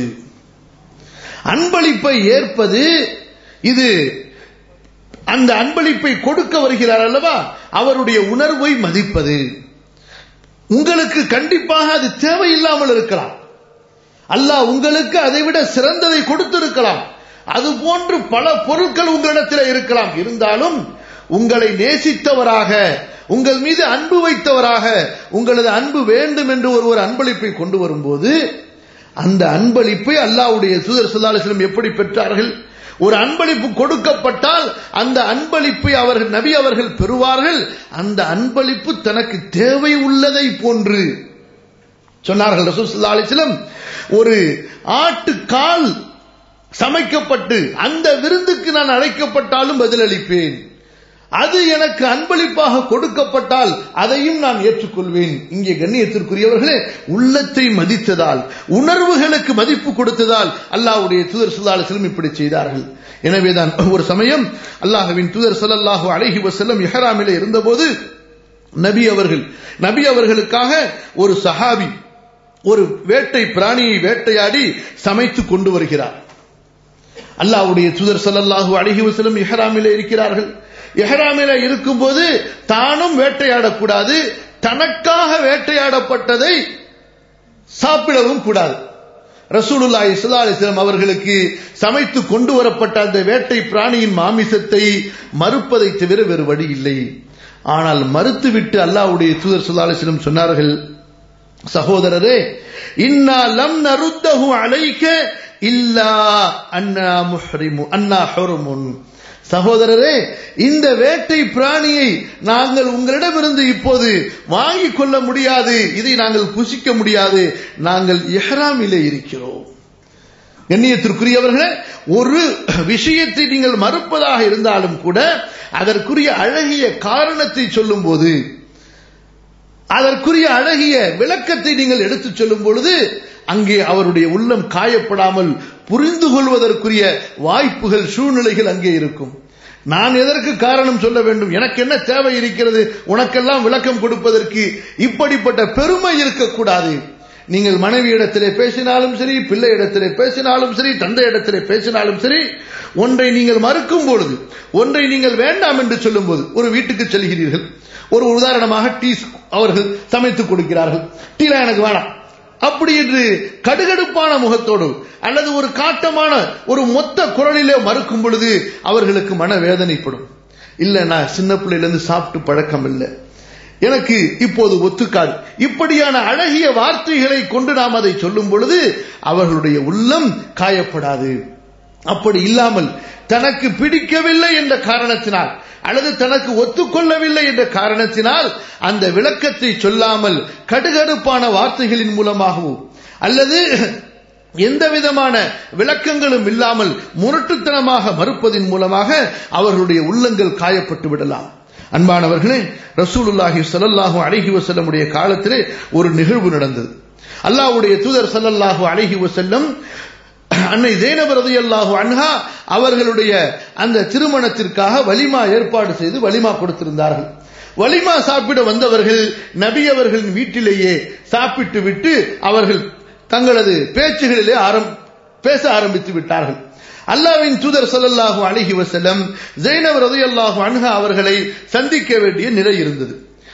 அன்பளிப்பை ஏற்பது, இது அந்த அன்பளிப்பை கொடுக்க வருகிறார் அல்லவா, அவருடைய உணர்வை மதிப்பது. உங்களுக்கு கண்டிப்பாக அது தேவையில்லாமல் இருக்கலாம், அல்லாஹ் உங்களுக்கு அதைவிட சிறந்ததை கொடுத்திருக்கலாம், அது போன்று பல பொருட்கள் உங்களிடத்தில் இருக்கலாம். இருந்தாலும் உங்களை நேசித்தவராக, உங்கள் மீது அன்பு வைத்தவராக, உங்களது அன்பு வேண்டும் என்று ஒருவர் அன்பளிப்பை கொண்டு வரும்போது, அந்த அன்பளிப்பை அல்லாஹ்வுடைய தூதர் ஸல்லல்லாஹு அலைஹி வஸல்லம் எப்படி பெற்றார்கள்? ஒரு அன்பளிப்பு கொடுக்கப்பட்டால் அந்த அன்பளிப்பை அவர்கள், நபி அவர்கள் பெறுவார்கள். அந்த அன்பளிப்பு தனக்கு தேவை உள்ளதை போன்று சொன்னார்கள் ரசூல் ஸல்லல்லாஹு அலைஹி வஸல்லம். ஒரு ஆட்டுக்கால் சமைக்கப்பட்டு அந்த விருந்துக்கு நான் அழைக்கப்பட்டாலும் பதிலளிப்பேன், அது எனக்கு அன்பளிப்பாக கொடுக்கப்பட்டால் அதையும் நான் ஏற்றுக்கொள்வேன். இங்கே கண்ணியத்திற்குரியவர்களே, உள்ளத்தை மதித்ததால், உணர்வுகளுக்கு மதிப்பு கொடுத்ததால் அல்லாஹ்வுடைய தூதர் ஸல்லல்லாஹு அலைஹி வஸல்லம் இப்படி செய்தார்கள். எனவேதான் ஒரு சமயம் அல்லாஹ்வின் தூதர் ஸல்லல்லாஹு அலைஹி வஸல்லம் இஹ்ராமிலே இருந்தபோது நபி அவர்களுக்காக ஒரு சஹாபி ஒரு வேட்டை பிராணியை வேட்டையாடி சமைத்து கொண்டு வருகிறார். அல்லாஹ்வுடைய தூதர் ஸல்லல்லாஹு அலைஹி வஸல்லம் இஹ்ராமிலே இருக்கிறார்கள். இஹ்ராமிலே இருக்கும்போது தானும் வேட்டையாடக்கூடாது, தனக்காக வேட்டையாடப்பட்டதை சாப்பிடவும் கூடாது. ரசூலுல்லாஹி ஸல்லல்லாஹு அலைஹி வஸல்லம் அவர்களுக்கு சமைத்து கொண்டு வரப்பட்ட அந்த வேட்டை பிராணியின் மாமிசத்தை மறுப்பதை தவிர வேறு வழி இல்லை. ஆனால் மறுத்துவிட்டு அல்லாஹ்வுடைய தூதர் ஸல்லல்லாஹு அலைஹி வஸல்லம் சொன்னார்கள், சகோதரரே, இன்னா லம் நருத்தஹு அலைக இல்லா அன்னா ஹுருமுன். சகோதரரே, இந்த வேட்டை பிராணியை நாங்கள் உங்களிடமிருந்து இப்போது வாங்கிக் கொள்ள முடியாது, இதை நாங்கள் புசிக்க முடியாது, நாங்கள் இஹ்ராமிலே இருக்கிறோம். கண்ணியத்திற்குரியவர்களே, ஒரு விஷயத்தை நீங்கள் மறுப்பதாக இருந்தாலும் கூட அதற்குரிய அழகிய காரணத்தை சொல்லும் போது, அதற்குரிய அழகிய விளக்கத்தை நீங்கள் எடுத்துச் சொல்லும் பொழுது அங்கே அவருடைய உள்ளம் காயப்படாமல் புரிந்து கொள்வதற்குரிய வாய்ப்புகள், சூழ்நிலைகள் அங்கே இருக்கும். நான் எதற்கு காரணம் சொல்ல வேண்டும்? எனக்கு என்ன தேவை இருக்கிறது உனக்கெல்லாம் விளக்கம் கொடுப்பதற்கு? இப்படிப்பட்ட பெருமை இருக்கக்கூடாது. நீங்கள் மனைவி இடத்திலே பேசினாலும் சரி, பிள்ளை இடத்திலே பேசினாலும் சரி, தந்தை இடத்திலே பேசினாலும் சரி, ஒன்றை நீங்கள் மறுக்கும் பொழுது, ஒன்றை நீங்கள் வேண்டாம் என்று சொல்லும் போது, ஒரு வீட்டுக்கு செல்கிறீர்கள், ஒரு உதாரணமாக டீ அவர்கள் சமைத்துக் கொடுக்கிறார்கள், டீலாம் எனக்கு வேணாம் அப்படி என்று கடுகடுப்பான முகத்தோடு அல்லது ஒரு காட்டமான ஒரு மொத்த குரலிலே மறுக்கும் பொழுது அவர்களுக்கு மனவேதனைப்படும். இல்ல, நான் சின்ன பிள்ளையிலிருந்து சாப்பிட்டு பழக்கம் இல்லை, எனக்கு இப்போது ஒத்துக்காது, இப்படியான அழகிய வார்த்தைகளை கொண்டு நாம் அதை சொல்லும் பொழுது அவர்களுடைய உள்ளம் காயப்படாது. அப்படி இல்லாமல் தனக்கு பிடிக்கவில்லை என்ற காரணத்தினால் அல்லது தனக்கு ஒத்துக்கொள்ளவில்லை என்ற காரணத்தினால் அந்த விளக்கத்தை சொல்லாமல் கடுகடுப்பான வார்த்தைகளின் மூலமாகவோ அல்லது எந்த விதமான விளக்கங்களும் இல்லாமல் முரட்டுத்தனமாக மறுப்பதின் மூலமாக அவர்களுடைய உள்ளங்கள் காயப்பட்டு விடலாம். அன்பானவர்களே, ரசூலுல்லாஹி ஸல்லல்லாஹு அலைஹி வஸல்லம் உடைய காலத்திலே ஒரு நிகழ்வு நடந்தது. அல்லாஹ்வுடைய தூதர் ஸல்லல்லாஹு அலைஹி வஸல்லம் அன்னை ஸைனப் ரலியல்லாஹு அன்ஹா அவர்களுடைய அந்த திருமணத்திற்காக வலிமா ஏற்பாடு செய்து வலிமா கொடுத்திருந்தார்கள். வலிமா சாப்பிட வந்தவர்கள் நபி அவர்களின் வீட்டிலேயே சாப்பிட்டு விட்டு அவர்கள் தங்களது பேச்சுகளிலே பேச ஆரம்பித்து விட்டார்கள். அல்லாஹ்வின் தூதர் ஸல்லல்லாஹு அலைஹி வஸல்லம் ஸைனப் ரலியல்லாஹு அன்ஹா அவர்களை சந்திக்க வேண்டிய நிலை இருந்தது.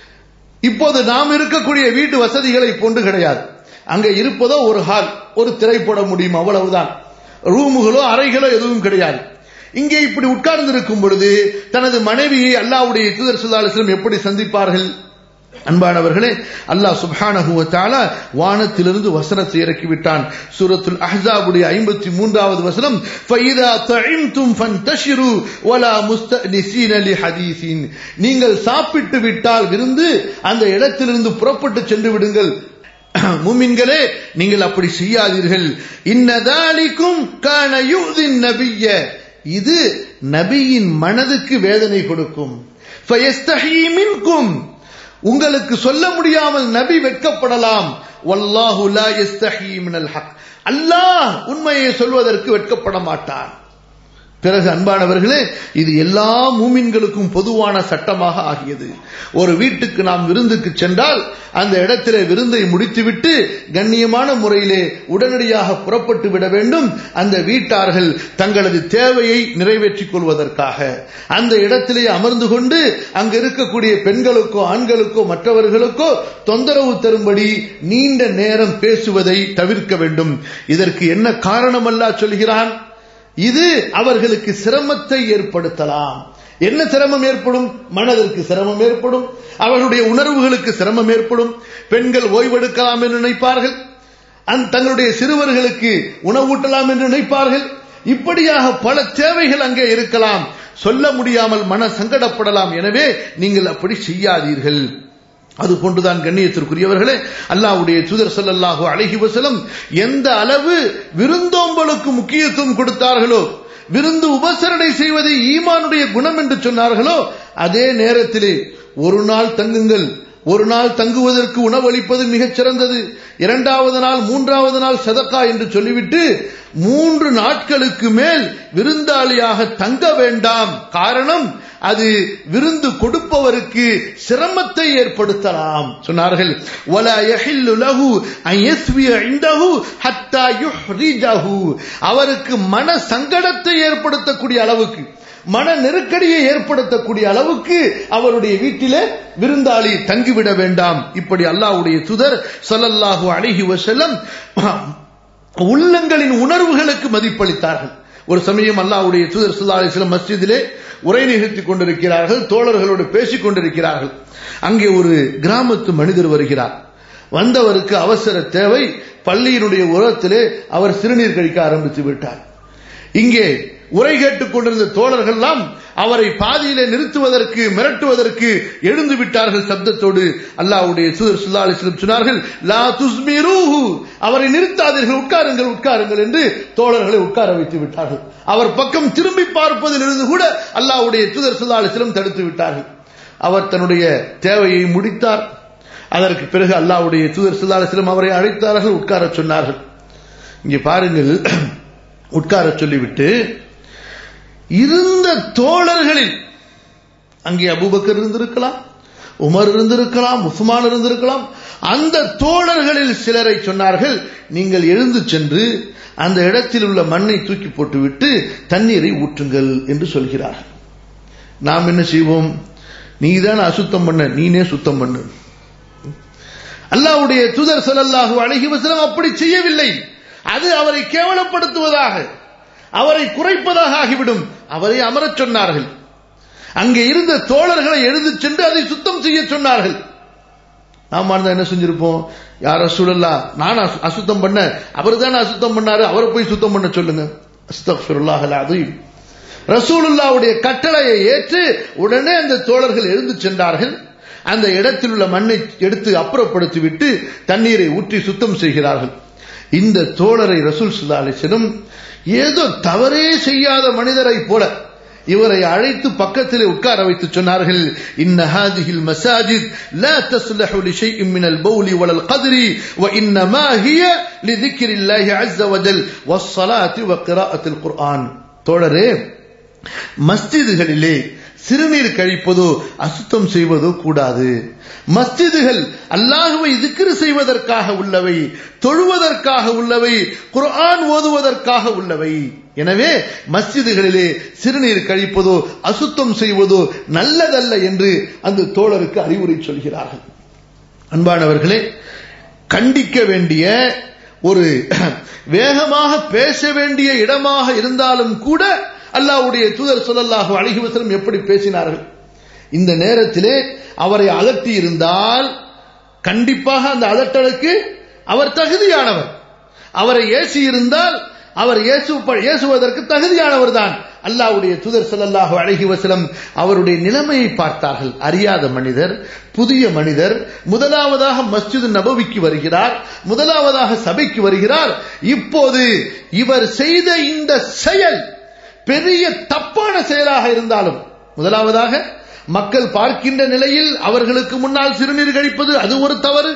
இப்போது நாம் இருக்கக்கூடிய வீட்டு வசதிகளை போன்று கிடையாது. அங்கே இருப்பதோ ஒரு ஹால், ஒரு திரை போட முடியும், அவ்வளவுதான். ரூமுகளோ அறைகளோ எதுவும் கிடையாது. இங்கே இப்படி உட்கார்ந்து இருக்கும் பொழுது தனது மனைவியை அல்லாஹ்வுடைய தூதர் ஸல்லல்லாஹு அலைஹி வஸல்லம் எப்படி சந்திப்பார்கள்? அன்பானவர்களே, அல்லாஹ் சுப்ஹானஹு வ தஆலா வானத்திலிருந்து வசனத்தை இறக்கி விட்டான். சூரத்துல் அஹ்ஸாபுடைய 53வது வசனம், ஃபஇதா தஇம்தும் ஃபன்தஷிரு வலா முஸ்தனிஸீன லிஹதீஸின், நீங்கள் சாப்பிட்டு விட்டால் விருந்து அந்த இடத்திலிருந்து புறப்பட்டு சென்று விடுங்கள். முஃமின்களே, நீங்கள் அப்படி செய்யாதீர்கள். இன்னதாலிக்கும் கான யுதின் நபிய்ய, இது நபியின் மனதுக்கு வேதனை கொடுக்கும். ஃபயஸ்தஹீ மின்கும், உங்களுக்கு சொல்ல முடியாமல் நபி வெட்கப்படலாம். வல்லாஹு லா யஸ்தஹீ மினல் ஹக், அல்லாஹ் உண்மையை சொல்வதற்கு வெட்கப்பட மாட்டான். பிறகு அன்பானவர்களே, இது எல்லா மூமின்களுக்கும் பொதுவான சட்டமாக ஆகியது. ஒரு வீட்டுக்கு நாம் விருந்துக்கு சென்றால் அந்த இடத்திலே விருந்தை முடித்துவிட்டு கண்ணியமான முறையிலே உடனடியாக புறப்பட்டு விட வேண்டும். அந்த வீட்டார்கள் தங்களது தேவையை நிறைவேற்றிக் கொள்வதற்காக அந்த இடத்திலே அமர்ந்து கொண்டு அங்கு இருக்கக்கூடிய பெண்களுக்கோ ஆண்களுக்கோ மற்றவர்களுக்கோ தொந்தரவு தரும்படி நீண்ட நேரம் பேசுவதை தவிர்க்க வேண்டும். இதற்கு என்ன காரணம் அல்லாஹ் சொல்கிறான்? இது அவர்களுக்கு சிரமத்தை ஏற்படுத்தலாம். என்ன சிரமம் ஏற்படும்? மனதிற்கு சிரமம் ஏற்படும், அவர்களுடைய உணர்வுகளுக்கு சிரமம் ஏற்படும். பெண்கள் ஓய்வெடுக்கலாம் என்று நினைப்பார்கள், தங்களுடைய சிறுவர்களுக்கு உணவூட்டலாம் என்று நினைப்பார்கள். இப்படியாக பல தேவைகள் அங்கே இருக்கலாம். சொல்ல முடியாமல் மன சங்கடப்படலாம். எனவே நீங்கள் அப்படி செய்யாதீர்கள். அது போன்றுதான் கண்ணியத்திற்குரியவர்களே, அல்லாஹ்வுடைய தூதர் ஸல்லல்லாஹு அலைஹி வஸல்லம் எந்த அளவு விருந்தோம்பலுக்கு முக்கியத்துவம் கொடுத்தார்களோ, விருந்து உபசரணை செய்வதை ஈமானுடைய குணம் என்று சொன்னார்களோ, அதே நேரத்திலே ஒரு நாள் தங்குங்கள், ஒரு நாள் தங்குவதற்கு உணவளிப்பது மிகச் சிறந்தது, இரண்டாவது நாள் மூன்றாவது நாள் சதகா என்று சொல்லிவிட்டு 3 நாட்களுக்கு மேல் விருந்தாளியாக தங்க வேண்டாம். காரணம், அது விருந்து கொடுப்பவருக்கு சிரமத்தை ஏற்படுத்தலாம் சொன்னார்கள். வலா யஹில்லு லஹு அன் யஸ்விய இன்தஹு ஹத்தா யுஹ்ரிஜஹு, அவருக்கு மன சங்கடத்தை ஏற்படுத்தக்கூடிய அளவுக்கு, மன நெருக்கடியை ஏற்படுத்தக்கூடிய அளவுக்கு அவருடைய வீட்டிலே விருந்தாளி தங்கிவிட வேண்டாம். இப்படி அல்லாஹ்வுடைய தூதர் ஸல்லல்லாஹு அலைஹி வஸல்லம் உள்ளங்களின் உணர்வுகளுக்கு மதிப்பளித்தார்கள். ஒரு சமயம் அல்லாஹ்வுடைய தூதர் ஸல்லல்லாஹு அலைஹி வஸல்லம் மஸ்ஜிதிலே உரை நிகழ்த்திக் கொண்டிருக்கிறார்கள், தோழர்களோடு பேசிக் கொண்டிருக்கிறார்கள். அங்கே ஒரு கிராமத்து மனிதர் வருகிறார். வந்தவருக்கு அவசர தேவை, பள்ளியினுடைய உரத்திலே அவர் சிறுநீர் கழிக்க ஆரம்பித்து விட்டார். இங்கே உரை கேட்டுக் கொண்டிருந்த தோழர்கள் எல்லாம் அவரை பாதியிலே நிறுத்துவதற்கு மிரட்டுவதற்கு எழுந்து விட்டார்கள் சப்தத்தோடு. அல்லாஹ்வுடைய தூதர் ஸல்லல்லாஹு அலைஹி வஸல்லம் சொன்னார்கள், லா துஸ்மிரூஹு, அவரை நிறுத்தாதீர்கள், உட்காருங்கள் உட்காருங்கள் என்று தோழர்களை உட்கார வைத்து விட்டார்கள். அவர் பக்கம் திரும்பி பார்ப்பதிலிருந்து கூட அல்லாஹ்வுடைய தூதர் ஸல்லல்லாஹு அலைஹி வஸல்லம் தடுத்து விட்டார்கள். அவர் தன்னுடைய தேவையை முடித்தார். அதற்கு பிறகு அல்லாஹ்வுடைய தூதர் ஸல்லல்லாஹு அலைஹி வஸல்லம் அவரை அழைத்தார்கள், உட்கார சொன்னார்கள். இங்கே பாருங்கள், உட்கார சொல்லிவிட்டு இருந்த தோழர்களில், அங்கே அபூபக்கர் இருந்திருக்கலாம், உமர் இருந்திருக்கலாம், உஸ்மான் இருந்திருக்கலாம், அந்த தோழர்களில் சிலரை சொன்னார்கள், நீங்கள் எழுந்து சென்று அந்த இடத்தில் உள்ள மண்ணை தூக்கி போட்டுவிட்டு தண்ணீரை ஊற்றுங்கள் என்று சொல்கிறார்கள். நாம் என்ன செய்வோம்? நீதான் அசுத்தம் பண்ண, நீனே சுத்தம் பண்ணு. அல்லாஹ்வுடைய தூதர் ஸல்லல்லாஹு அலைஹி வஸல்லம் அப்படி செய்யவில்லை. அது அவரை கேவலப்படுத்துவதாக, அவரை குறைப்பதாக ஆகிவிடும். அவரை அமரச் சொன்னார்கள். அங்கே இருந்த தோழர்களை எழுந்து சென்று அதை சுத்தம் செய்ய சொன்னார்கள். நாம என்ன செஞ்சிருப்போம்? யார் ரசூலுல்லாஹ், நான் அசுத்தம் பண்ண, அவர் தானே அசுத்தம் பண்ணாரு, அவரை போய் சுத்தம் பண்ண சொல்லுங்க. அஸ்தக்ஃபிருல்லாஹல் அஸீம். ரசூலுல்லாஹ்வுடைய கட்டளையை ஏற்று உடனே அந்த தோழர்கள் எழுந்து சென்றார்கள். அந்த இடத்தில் உள்ள மண்ணை எடுத்து அப்புறப்படுத்திவிட்டு தண்ணீரை ஊற்றி சுத்தம் செய்கிறார்கள். இந்த தோழரை ரசூல் ஸல்லல்லாஹு அலைஹி வஸல்லம் ஏதோ தவறே செய்யாத மனிதரை போல இவரை அழைத்து பக்கத்திலே உட்கார வைத்து சொன்னார்கள், இன்ன ஹாதிஹில் மசாஜித் லா தஸ்லஹு லிஷைஇன் மினல் பௌலி வலல் கத்ரி வ இன்னமா ஹிய லிذிக்ரில்லாஹி அஸ்ஸ வஜல் வஸ்ஸலாத்தி வ கிராஅத்தில் குர்ஆன். தோழரே, மஸ்ஜிதுகளிலே சிறுநீர் கழிப்பதோ அசுத்தம் செய்வதோ கூடாது. மஸ்ஜிதுகள் அல்லாஹ்வை திக்ர் செய்வதற்காக உள்ளவை, தொழுவதற்காக உள்ளவை, குர்ஆன் ஓதுவதற்காக உள்ளவை. எனவே மஸ்ஜிதுகளிலே சிறுநீர் கழிப்பதோ அசுத்தம் செய்வதோ நல்லதல்ல என்று அந்த தோழருக்கு அறிவுரை சொல்கிறார்கள். அன்பானவர்களே, கண்டிக்க வேண்டிய ஒரு வேகமாக பேச வேண்டிய இடமாக இருந்தாலும் கூட அல்லாஹ்வுடைய தூதர் ஸல்லல்லாஹு அலைஹி வஸல்லம் எப்படி பேசினார்கள்? இந்த நேரத்திலே அவரை அதட்டி இருந்தால் கண்டிப்பாக அந்த அதட்டலுக்கு அவர் தகுதியானவர். அவரை ஏசி இருந்தால் அவர் ஏசுவதற்கு தகுதியானவர் தான். அல்லாஹ்வுடைய தூதர் ஸல்லல்லாஹு அலைஹி வஸல்லம் அவருடைய நிலைமையை பார்த்தார்கள். அறியாத மனிதர், புதிய மனிதர், முதலாவதாக மஸ்ஜித் நபவிக்கு வருகிறார், முதலாவதாக சபைக்கு வருகிறார். இப்போது இவர் செய்த இந்த செயல் பெரிய தப்பான செயலாக இருந்தாலும், முதலாவதாக மக்கள் பார்க்கின்ற நிலையில் அவர்களுக்கு முன்னால் சிறுநீர் கழிப்பது அது ஒரு தவறு.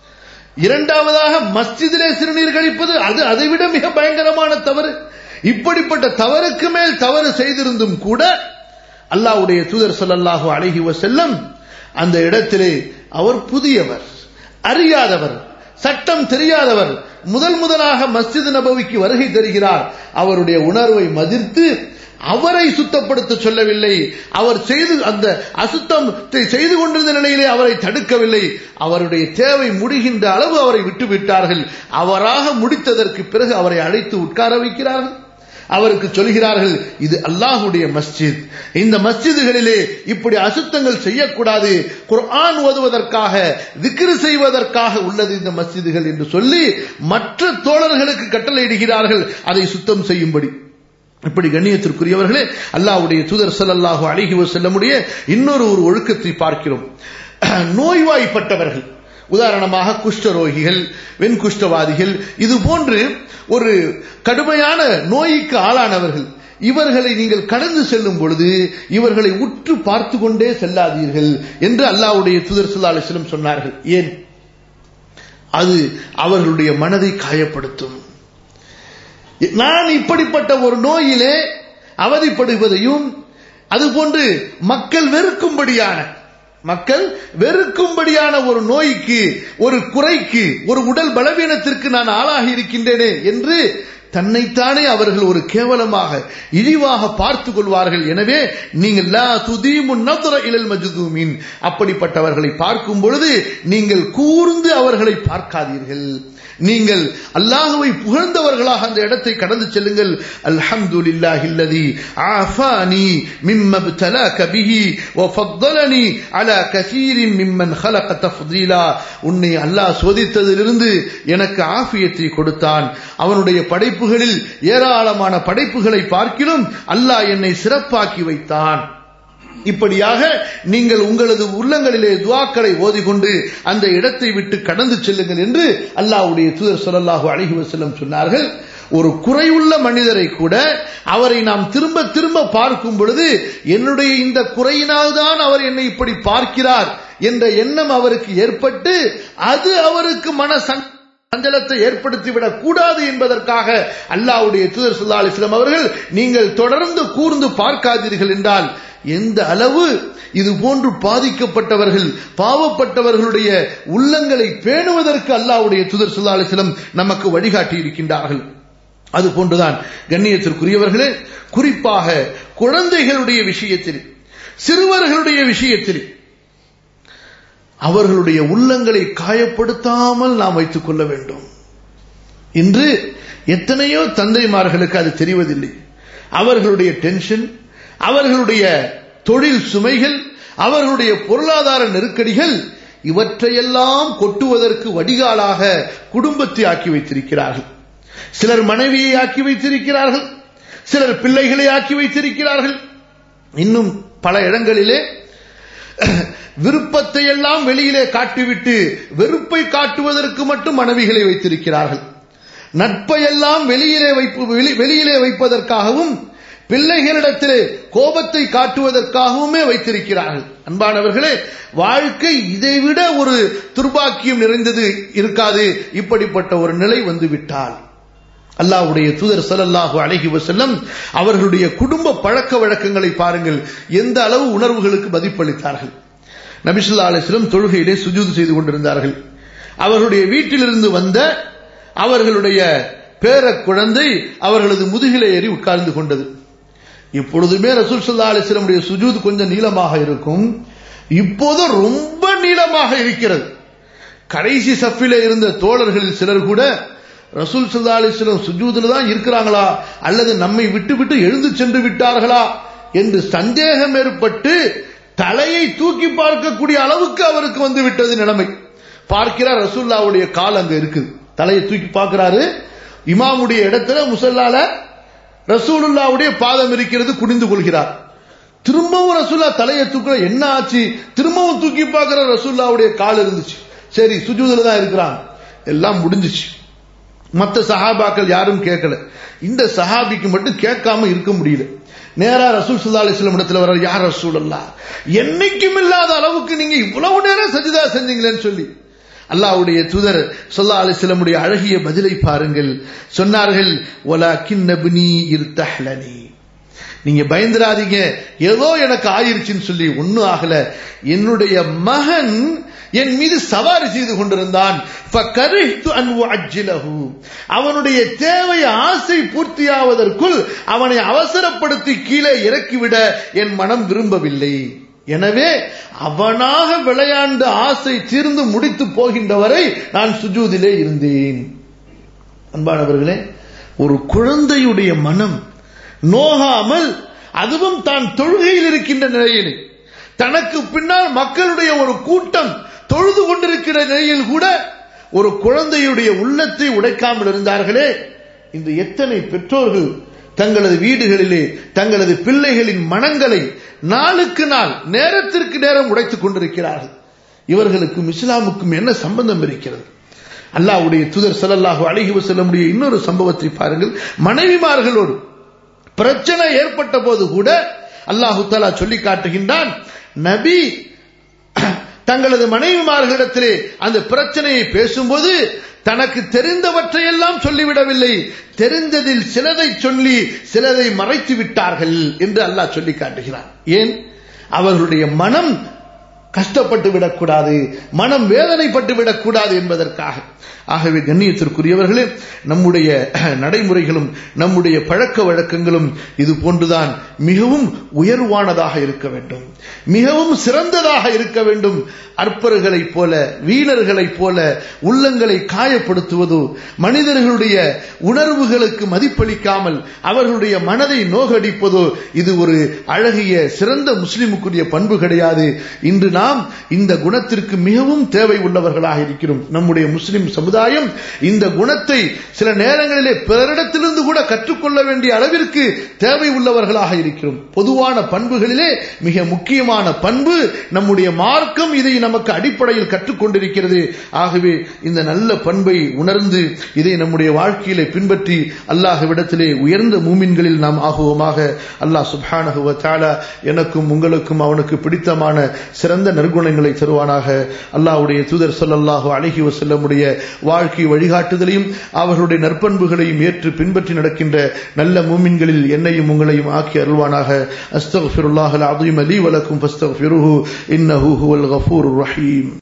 இரண்டாவதாக மஸ்ஜிதிலே சிறுநீர் கழிப்பது அது அதைவிட மிக பயங்கரமான தவறு. இப்படிப்பட்ட தவறுக்கு மேல் தவறு செய்திருந்தும் கூட அல்லாஹ்வுடைய தூதர் ஸல்லல்லாஹு அலைஹி வஸல்லம் அந்த இடத்திலே அவர் புதியவர், அறியாதவர், சட்டம் தெரியாதவர், முதலாக மஸ்ஜித் நபவிக்கு வருகை தருகிறார். அவருடைய உணர்வை மதித்து அவரை சுத்தப்படுத்த சொல்லவில்லை. அவர் அந்த அசுத்தத்தை செய்து கொண்டிருந்த நிலையிலே அவரை தடுக்கவில்லை. அவருடைய தேவை முடிகின்ற அளவு அவரை விட்டுவிட்டார்கள். அவராக முடித்ததற்கு பிறகு அவரை அழைத்து உட்கார வைக்கிறார்கள். அவருக்கு சொல்கிறார்கள், இது அல்லாஹ்வுடைய மஸ்ஜித், இந்த மஸ்ஜிதுகளிலே இப்படி அசுத்தங்கள் செய்யக்கூடாது, குர்ஆன் ஓதுவதற்காக திக்ர் செய்வதற்காக உள்ளது இந்த மஸ்ஜிதுகள் என்று சொல்லி மற்ற தோழர்களுக்கு கட்டளையிடுகிறார்கள் அதை சுத்தம் செய்யும்படி. இப்படி கண்ணியத்திற்குரியவர்களே, அல்லாஹ்வுடைய தூதர் ஸல்லல்லாஹு அலைஹி வஸல்லமுடைய இன்னொரு ஒழுக்கத்தை பார்க்கிறோம். நோய்வாய்ப்பட்டவர்கள், உதாரணமாக குஷ்டரோகிகள், வெண்குஷ்டவாதிகள், இது போன்று ஒரு கடுமையான நோய்க்கு ஆளானவர்கள், இவர்களை நீங்கள் கடந்து செல்லும் பொழுது இவர்களை உற்று பார்த்து கொண்டே செல்லாதீர்கள் என்று அல்லாஹ்வுடைய தூதர் ஸல்லல்லாஹு அலைஹி வஸல்லம் சொன்னார்கள். ஏன்? அது அவர்களுடைய மனதை காயப்படுத்தும். நான் இப்படிப்பட்ட ஒரு நோயிலே அவதிப்படுவதையும் அதுபோன்று மக்கள் வெறுக்கும்படியான ஒரு நோய்க்கு, ஒரு குறைக்கு, ஒரு உடல் பலவீனத்திற்கு நான் ஆளாகி இருக்கின்றேனே என்று தன்னைத்தானே அவர்கள் ஒரு கேவலமாக இழிவாக பார்த்துக் கொள்வார்கள். எனவே நீங்கள் லா துதீமுன் நத்ர இலல் மஜ்தூமின், அப்படிப்பட்டவர்களை பார்க்கும் பொழுது நீங்கள் கூர்ந்து அவர்களை பார்க்காதீர்கள். நீங்கள் அல்லாஹ்வை புகழ்ந்தவர்களாக அந்த இடத்தை கடந்து செல்லுங்கள். அல்ஹம்துலில்லாஹில்லதி ஆஃபானி மிம்ம இப்தலாக பிஹி வ ஃபضலனி அலா கஸீரின் மிம்மன் خلق தஃதீலா. உன்னை அல்லாஹ் சோதித்ததிலிருந்து எனக்கு ஆஃபியத்தை கொடுத்தான். அவனுடைய படைப்புகளில் ஏராளமான படைப்புகளை பார்க்கிலும் அல்லாஹ் என்னை சிறப்பாக்கி வைத்தான். இப்படியாக நீங்கள் உங்களது உள்ளங்களிலே துஆக்களை ஓதிக்கொண்டு அந்த இடத்தை விட்டு கடந்து செல்லுங்கள் என்று அல்லாஹ்வுடைய தூதர் ஸல்லல்லாஹு அலைஹி வஸல்லம் சொன்னார்கள். ஒரு குறையுள்ள மனிதரை கூட அவரை நாம் திரும்ப திரும்ப பார்க்கும் பொழுது என்னுடைய இந்த குறையினால் தான் அவர் என்னை இப்படி பார்க்கிறார் என்ற எண்ணம் அவருக்கு ஏற்பட்டு அது அவருக்கு மன சஞ்சலத்தை ஏற்படுத்திவிடக் கூடாது என்பதற்காக அல்லாஹ்வுடைய தூதர் ஸல்லல்லாஹு அலைஹி வஸல்லம் அவர்கள் நீங்கள் தொடர்ந்து கூர்ந்து பார்க்காதீர்கள் என்றால் எந்த அளவு இது போன்று பாதிக்கப்பட்டவர்கள், பாவப்பட்டவர்களுடைய உள்ளங்களை பேணுவதற்கு அல்லாஹ்வுடைய தூதர் ஸல்லல்லாஹு அலைஹி வஸல்லம் நமக்கு வழிகாட்டி இருக்கின்றார்கள். அது போன்றுதான் கண்ணியத்திற்குரியவர்களே, குறிப்பாக குழந்தைகளுடைய விஷயத்தில், சிறுவர்களுடைய விஷயத்தில் அவர்களுடைய உள்ளங்களை காயப்படுத்தாமல் நாம் வைத்துக் கொள்ள வேண்டும். இன்று எத்தனையோ தந்தைமார்களுக்கு அது தெரிவதில்லை. அவர்களுடைய டென்ஷன், அவர்களுடைய தொழில் சுமைகள், அவர்களுடைய பொருளாதார நெருக்கடிகள், இவற்றையெல்லாம் கொட்டுவதற்கு வடிகாலாக குடும்பத்தை ஆக்கி வைத்திருக்கிறார்கள். சிலர் மனைவியை ஆக்கி வைத்திருக்கிறார்கள், சிலர் பிள்ளைகளை ஆக்கி வைத்திருக்கிறார்கள். இன்னும் பல இடங்களிலே விருப்பத்தை எல்லாம் வெளியிலே காட்டிவிட்டு வெறுப்பை காட்டுவதற்கு மட்டும் மனைவிகளை வைத்திருக்கிறார்கள். நட்பை எல்லாம் வெளியிலே வைப்பதற்காகவும் பிள்ளைகளிடத்திலே கோபத்தை காட்டுவதற்காகவுமே வைத்திருக்கிறார்கள். அன்பானவர்களே, வாழ்க்கை இதைவிட ஒரு துர்பாக்கியம் நிறைந்தது இருக்காது. இப்படிப்பட்ட ஒரு நிலை வந்துவிட்டால் அல்லாஹ்வுடைய தூதர் ஸல்லல்லாஹு அலைஹி வஸல்லம் அவர்களுடைய குடும்ப பழக்க வழக்கங்களை பாருங்கள், எந்த அளவு உணர்வுகளுக்கு மதிப்பளித்தார்கள். நபி ஸல்லல்லாஹு அலைஹி வஸல்லம் தொழுகையிலே சுஜூத் செய்து கொண்டிருந்தார்கள். அவர்களுடைய வீட்டிலிருந்து வந்த அவர்களுடைய பேர குழந்தை அவர்களது முதுகிலே ஏறி உட்கார்ந்து கொண்டது. இப்பொழுதுமே ரசூல் ஸல்லல்லாஹு அலைஹி வஸல்லம் உடைய சுஜூத் கொஞ்சம் நீளமாக இருக்கும், இப்போது ரொம்ப நீளமாக இருக்கிறது. கடைசி சஃபிலே இருந்த தோழர்களில் சிலர் கூட ரசூல் ஸல்லல்லாஹு அலைஹி வஸல்லம் சுஜூதில் தான் இருக்கிறாங்களா அல்லது நம்மை விட்டு விட்டு எழுந்து சென்று விட்டார்களா என்று சந்தேகம் ஏற்பட்டு தலையை தூக்கி பார்க்கக்கூடிய அளவுக்கு அவருக்கு வந்து விட்டது நிலைமை. பார்க்கிறார் ரசூலுல்லாஹ்வுடைய கால் அங்க இருக்குது, தலையை தூக்கி பார்க்கிறாரு. இமாமுடைய இடத்துல முஸல்லால ரசூலுல்லாஹ்வுடைய பாதம் இருக்கிறது, குனிந்து கொள்கிறார். திரும்பவும் ரசூலுல்லாஹ் தலையை தூக்குற, என்ன ஆச்சு? திரும்பவும் தூக்கி பார்க்கிற, ரசூலுல்லாஹ்வுடைய கால் இருந்துச்சு. சரி, சுஜூதுல தான் இருக்கிறான், எல்லாம் முடிஞ்சிச்சு. மற்ற சஹாபாக்கள் யாரும் கேட்கல. இந்த சஹாபிக்கு மட்டும் கேட்காம இருக்க முடியல. நேரா ரசூல் ஸல்லல்லாஹு அலைஹி வஸல்லம் இடத்துல வர, யா ரசூலல்லாஹ், என்னைக்கும் இல்லாத அளவுக்கு நீங்க இவ்வளவு நேரம் சஜ்தா செஞ்சீங்களேன்னு சொல்லி அல்லாஹ்வுடைய தூதர் ஸல்லல்லாஹு அலைஹி வஸல்லம் உடைய அழகிய பதிலை பாருங்கள். சொன்னார்கள், வலாக்கின் நப்னி இர்தஹ்லனி, நீங்க பயந்துராதீங்க, ஏதோ எனக்கு ஆயிருச்சுன்னு சொல்லி ஒன்னும் ஆகல. என்னுடைய மகன் என் மீது சவாரி செய்து கொண்டிருந்தான். அவனுடைய தேவை ஆசை பூர்த்தியாவதற்குள் அவனை அவசரப்படுத்தி கீழே இறக்கிவிட என் மனம் விரும்பவில்லை. எனவே அவனாக விளையாண்டு ஆசை தீர்ந்து முடித்து போகின்ற வரை நான் சுஜூதிலே இருந்தேன். அன்பானவர்களே, ஒரு குழந்தையுடைய மனம் நோகாமல், அதுவும் தான் தொழுகையில் இருக்கின்ற நிலையில், தனக்கு பின்னால் மக்களுடைய ஒரு கூட்டம் தொழுது கொண்டிருக்கிற நிலையில் கூட ஒரு குழந்தையுடைய உள்ளத்தை உடைக்காமல் இருந்தார்களே, இந்த எத்தனை பெற்றோர்கள் தங்களது வீடுகளிலே தங்களது பிள்ளைகளின் மனங்களை நாளுக்கு நாள் நேரத்திற்கு நேரம் உடைத்துக் கொண்டிருக்கிறார்கள். இவர்களுக்கும் இஸ்லாமுக்கும் என்ன சம்பந்தம் இருக்கிறது? அல்லாஹ்வுடைய தூதர் ஸல்லல்லாஹு அலைஹி வஸல்லம் இன்னொரு சம்பவத்தை பாருங்கள். மனைவிமார்களோடு பிரச்சனை ஏற்பட்ட போது கூட அல்லாஹு தஆலா சொல்லி காட்டுகின்றான், நபி தங்களது மனைவிமார்களிடத்திலே அந்த பிரச்சனையை பேசும்போது தனக்கு தெரிந்தவற்றையெல்லாம் சொல்லிவிடவில்லை, தெரிந்ததில் சிலதை சொல்லி சிலதை மறைத்து விட்டார்கள் என்று அல்லாஹ் சொல்லி காட்டுகிறான். ஏன்? அவர்களுடைய மனம் கஷ்டப்பட்டு விடக்கூடாது, மனம் வேதனைப்பட்டு விடக்கூடாது என்பதற்காக. ஆகவே கண்ணியத்திற்குரியவர்களே, நம்முடைய நடைமுறைகளும் நம்முடைய பழக்க வழக்கங்களும் இது போன்றுதான் மிகவும் உயர்வானதாக இருக்க வேண்டும், மிகவும் சிறந்ததாக இருக்க வேண்டும். அற்பர்களைப் போல, வீணர்களைப் போல உள்ளங்களை காயப்படுத்துவதோ, மனிதர்களுடைய உணர்வுகளுக்கு மதிப்பளிக்காமல் அவர்களுடைய மனதை நோகடிப்பதோ இது ஒரு அழகிய சிறந்த முஸ்லிமுக்குரிய பண்பு கிடையாது. இன்று நாம் இந்த குணத்திற்கு மிகவும் தேவை உள்ளவர்களாக இருக்கிறோம். நம்முடைய முஸ்லிம் சமுதாயம் இந்த குணத்தை சில நேரங்களிலே பிறரிடத்திலிருந்து கூட கற்றுக்கொள்ள வேண்டிய அளவிற்கு தேவை உள்ளவர்களாக இருக்கிறோம். பொதுவான பண்புகளிலே மிக முக்கியமான பண்பு நம்முடைய மார்க்கம் இதை நமக்கு அடிப்படையில் கற்றுக்கொண்டிருக்கிறது. ஆகவே இந்த நல்ல பண்பை உணர்ந்து இதை நம்முடைய வாழ்க்கையிலே பின்பற்றி அல்லாஹ்விடத்திலே உயர்ந்த மூமின்களில் நாம் ஆகுவோமாக. அல்லாஹ் சுப்ஹானஹு வ தஆலா எனக்கும் உங்களுக்கும் அவனுக்கு பிடித்தமான சிறந்த நற்குணங்களை தருவானாக. அல்லாஹ்வுடைய தூதர் ஸல்லல்லாஹு அலைஹி வஸல்லம் உடைய வாழ்க்கை வழிகாட்டுதலையும் அவர்களுடைய நற்பண்புகளையும் ஏற்று பின்பற்றி நடக்கின்ற நல்ல மூமின்களில் என்னையும் உங்களையும் ஆக்கி அருள்வானாக. அஸ்தக்ஃபிருல்லாஹல் அஸீம் லீ வ லக்கும் ஃபஸ்தக்ஃபிருஹு இன்னஹு ஹுவல் கஃபூருர் ரஹீம்.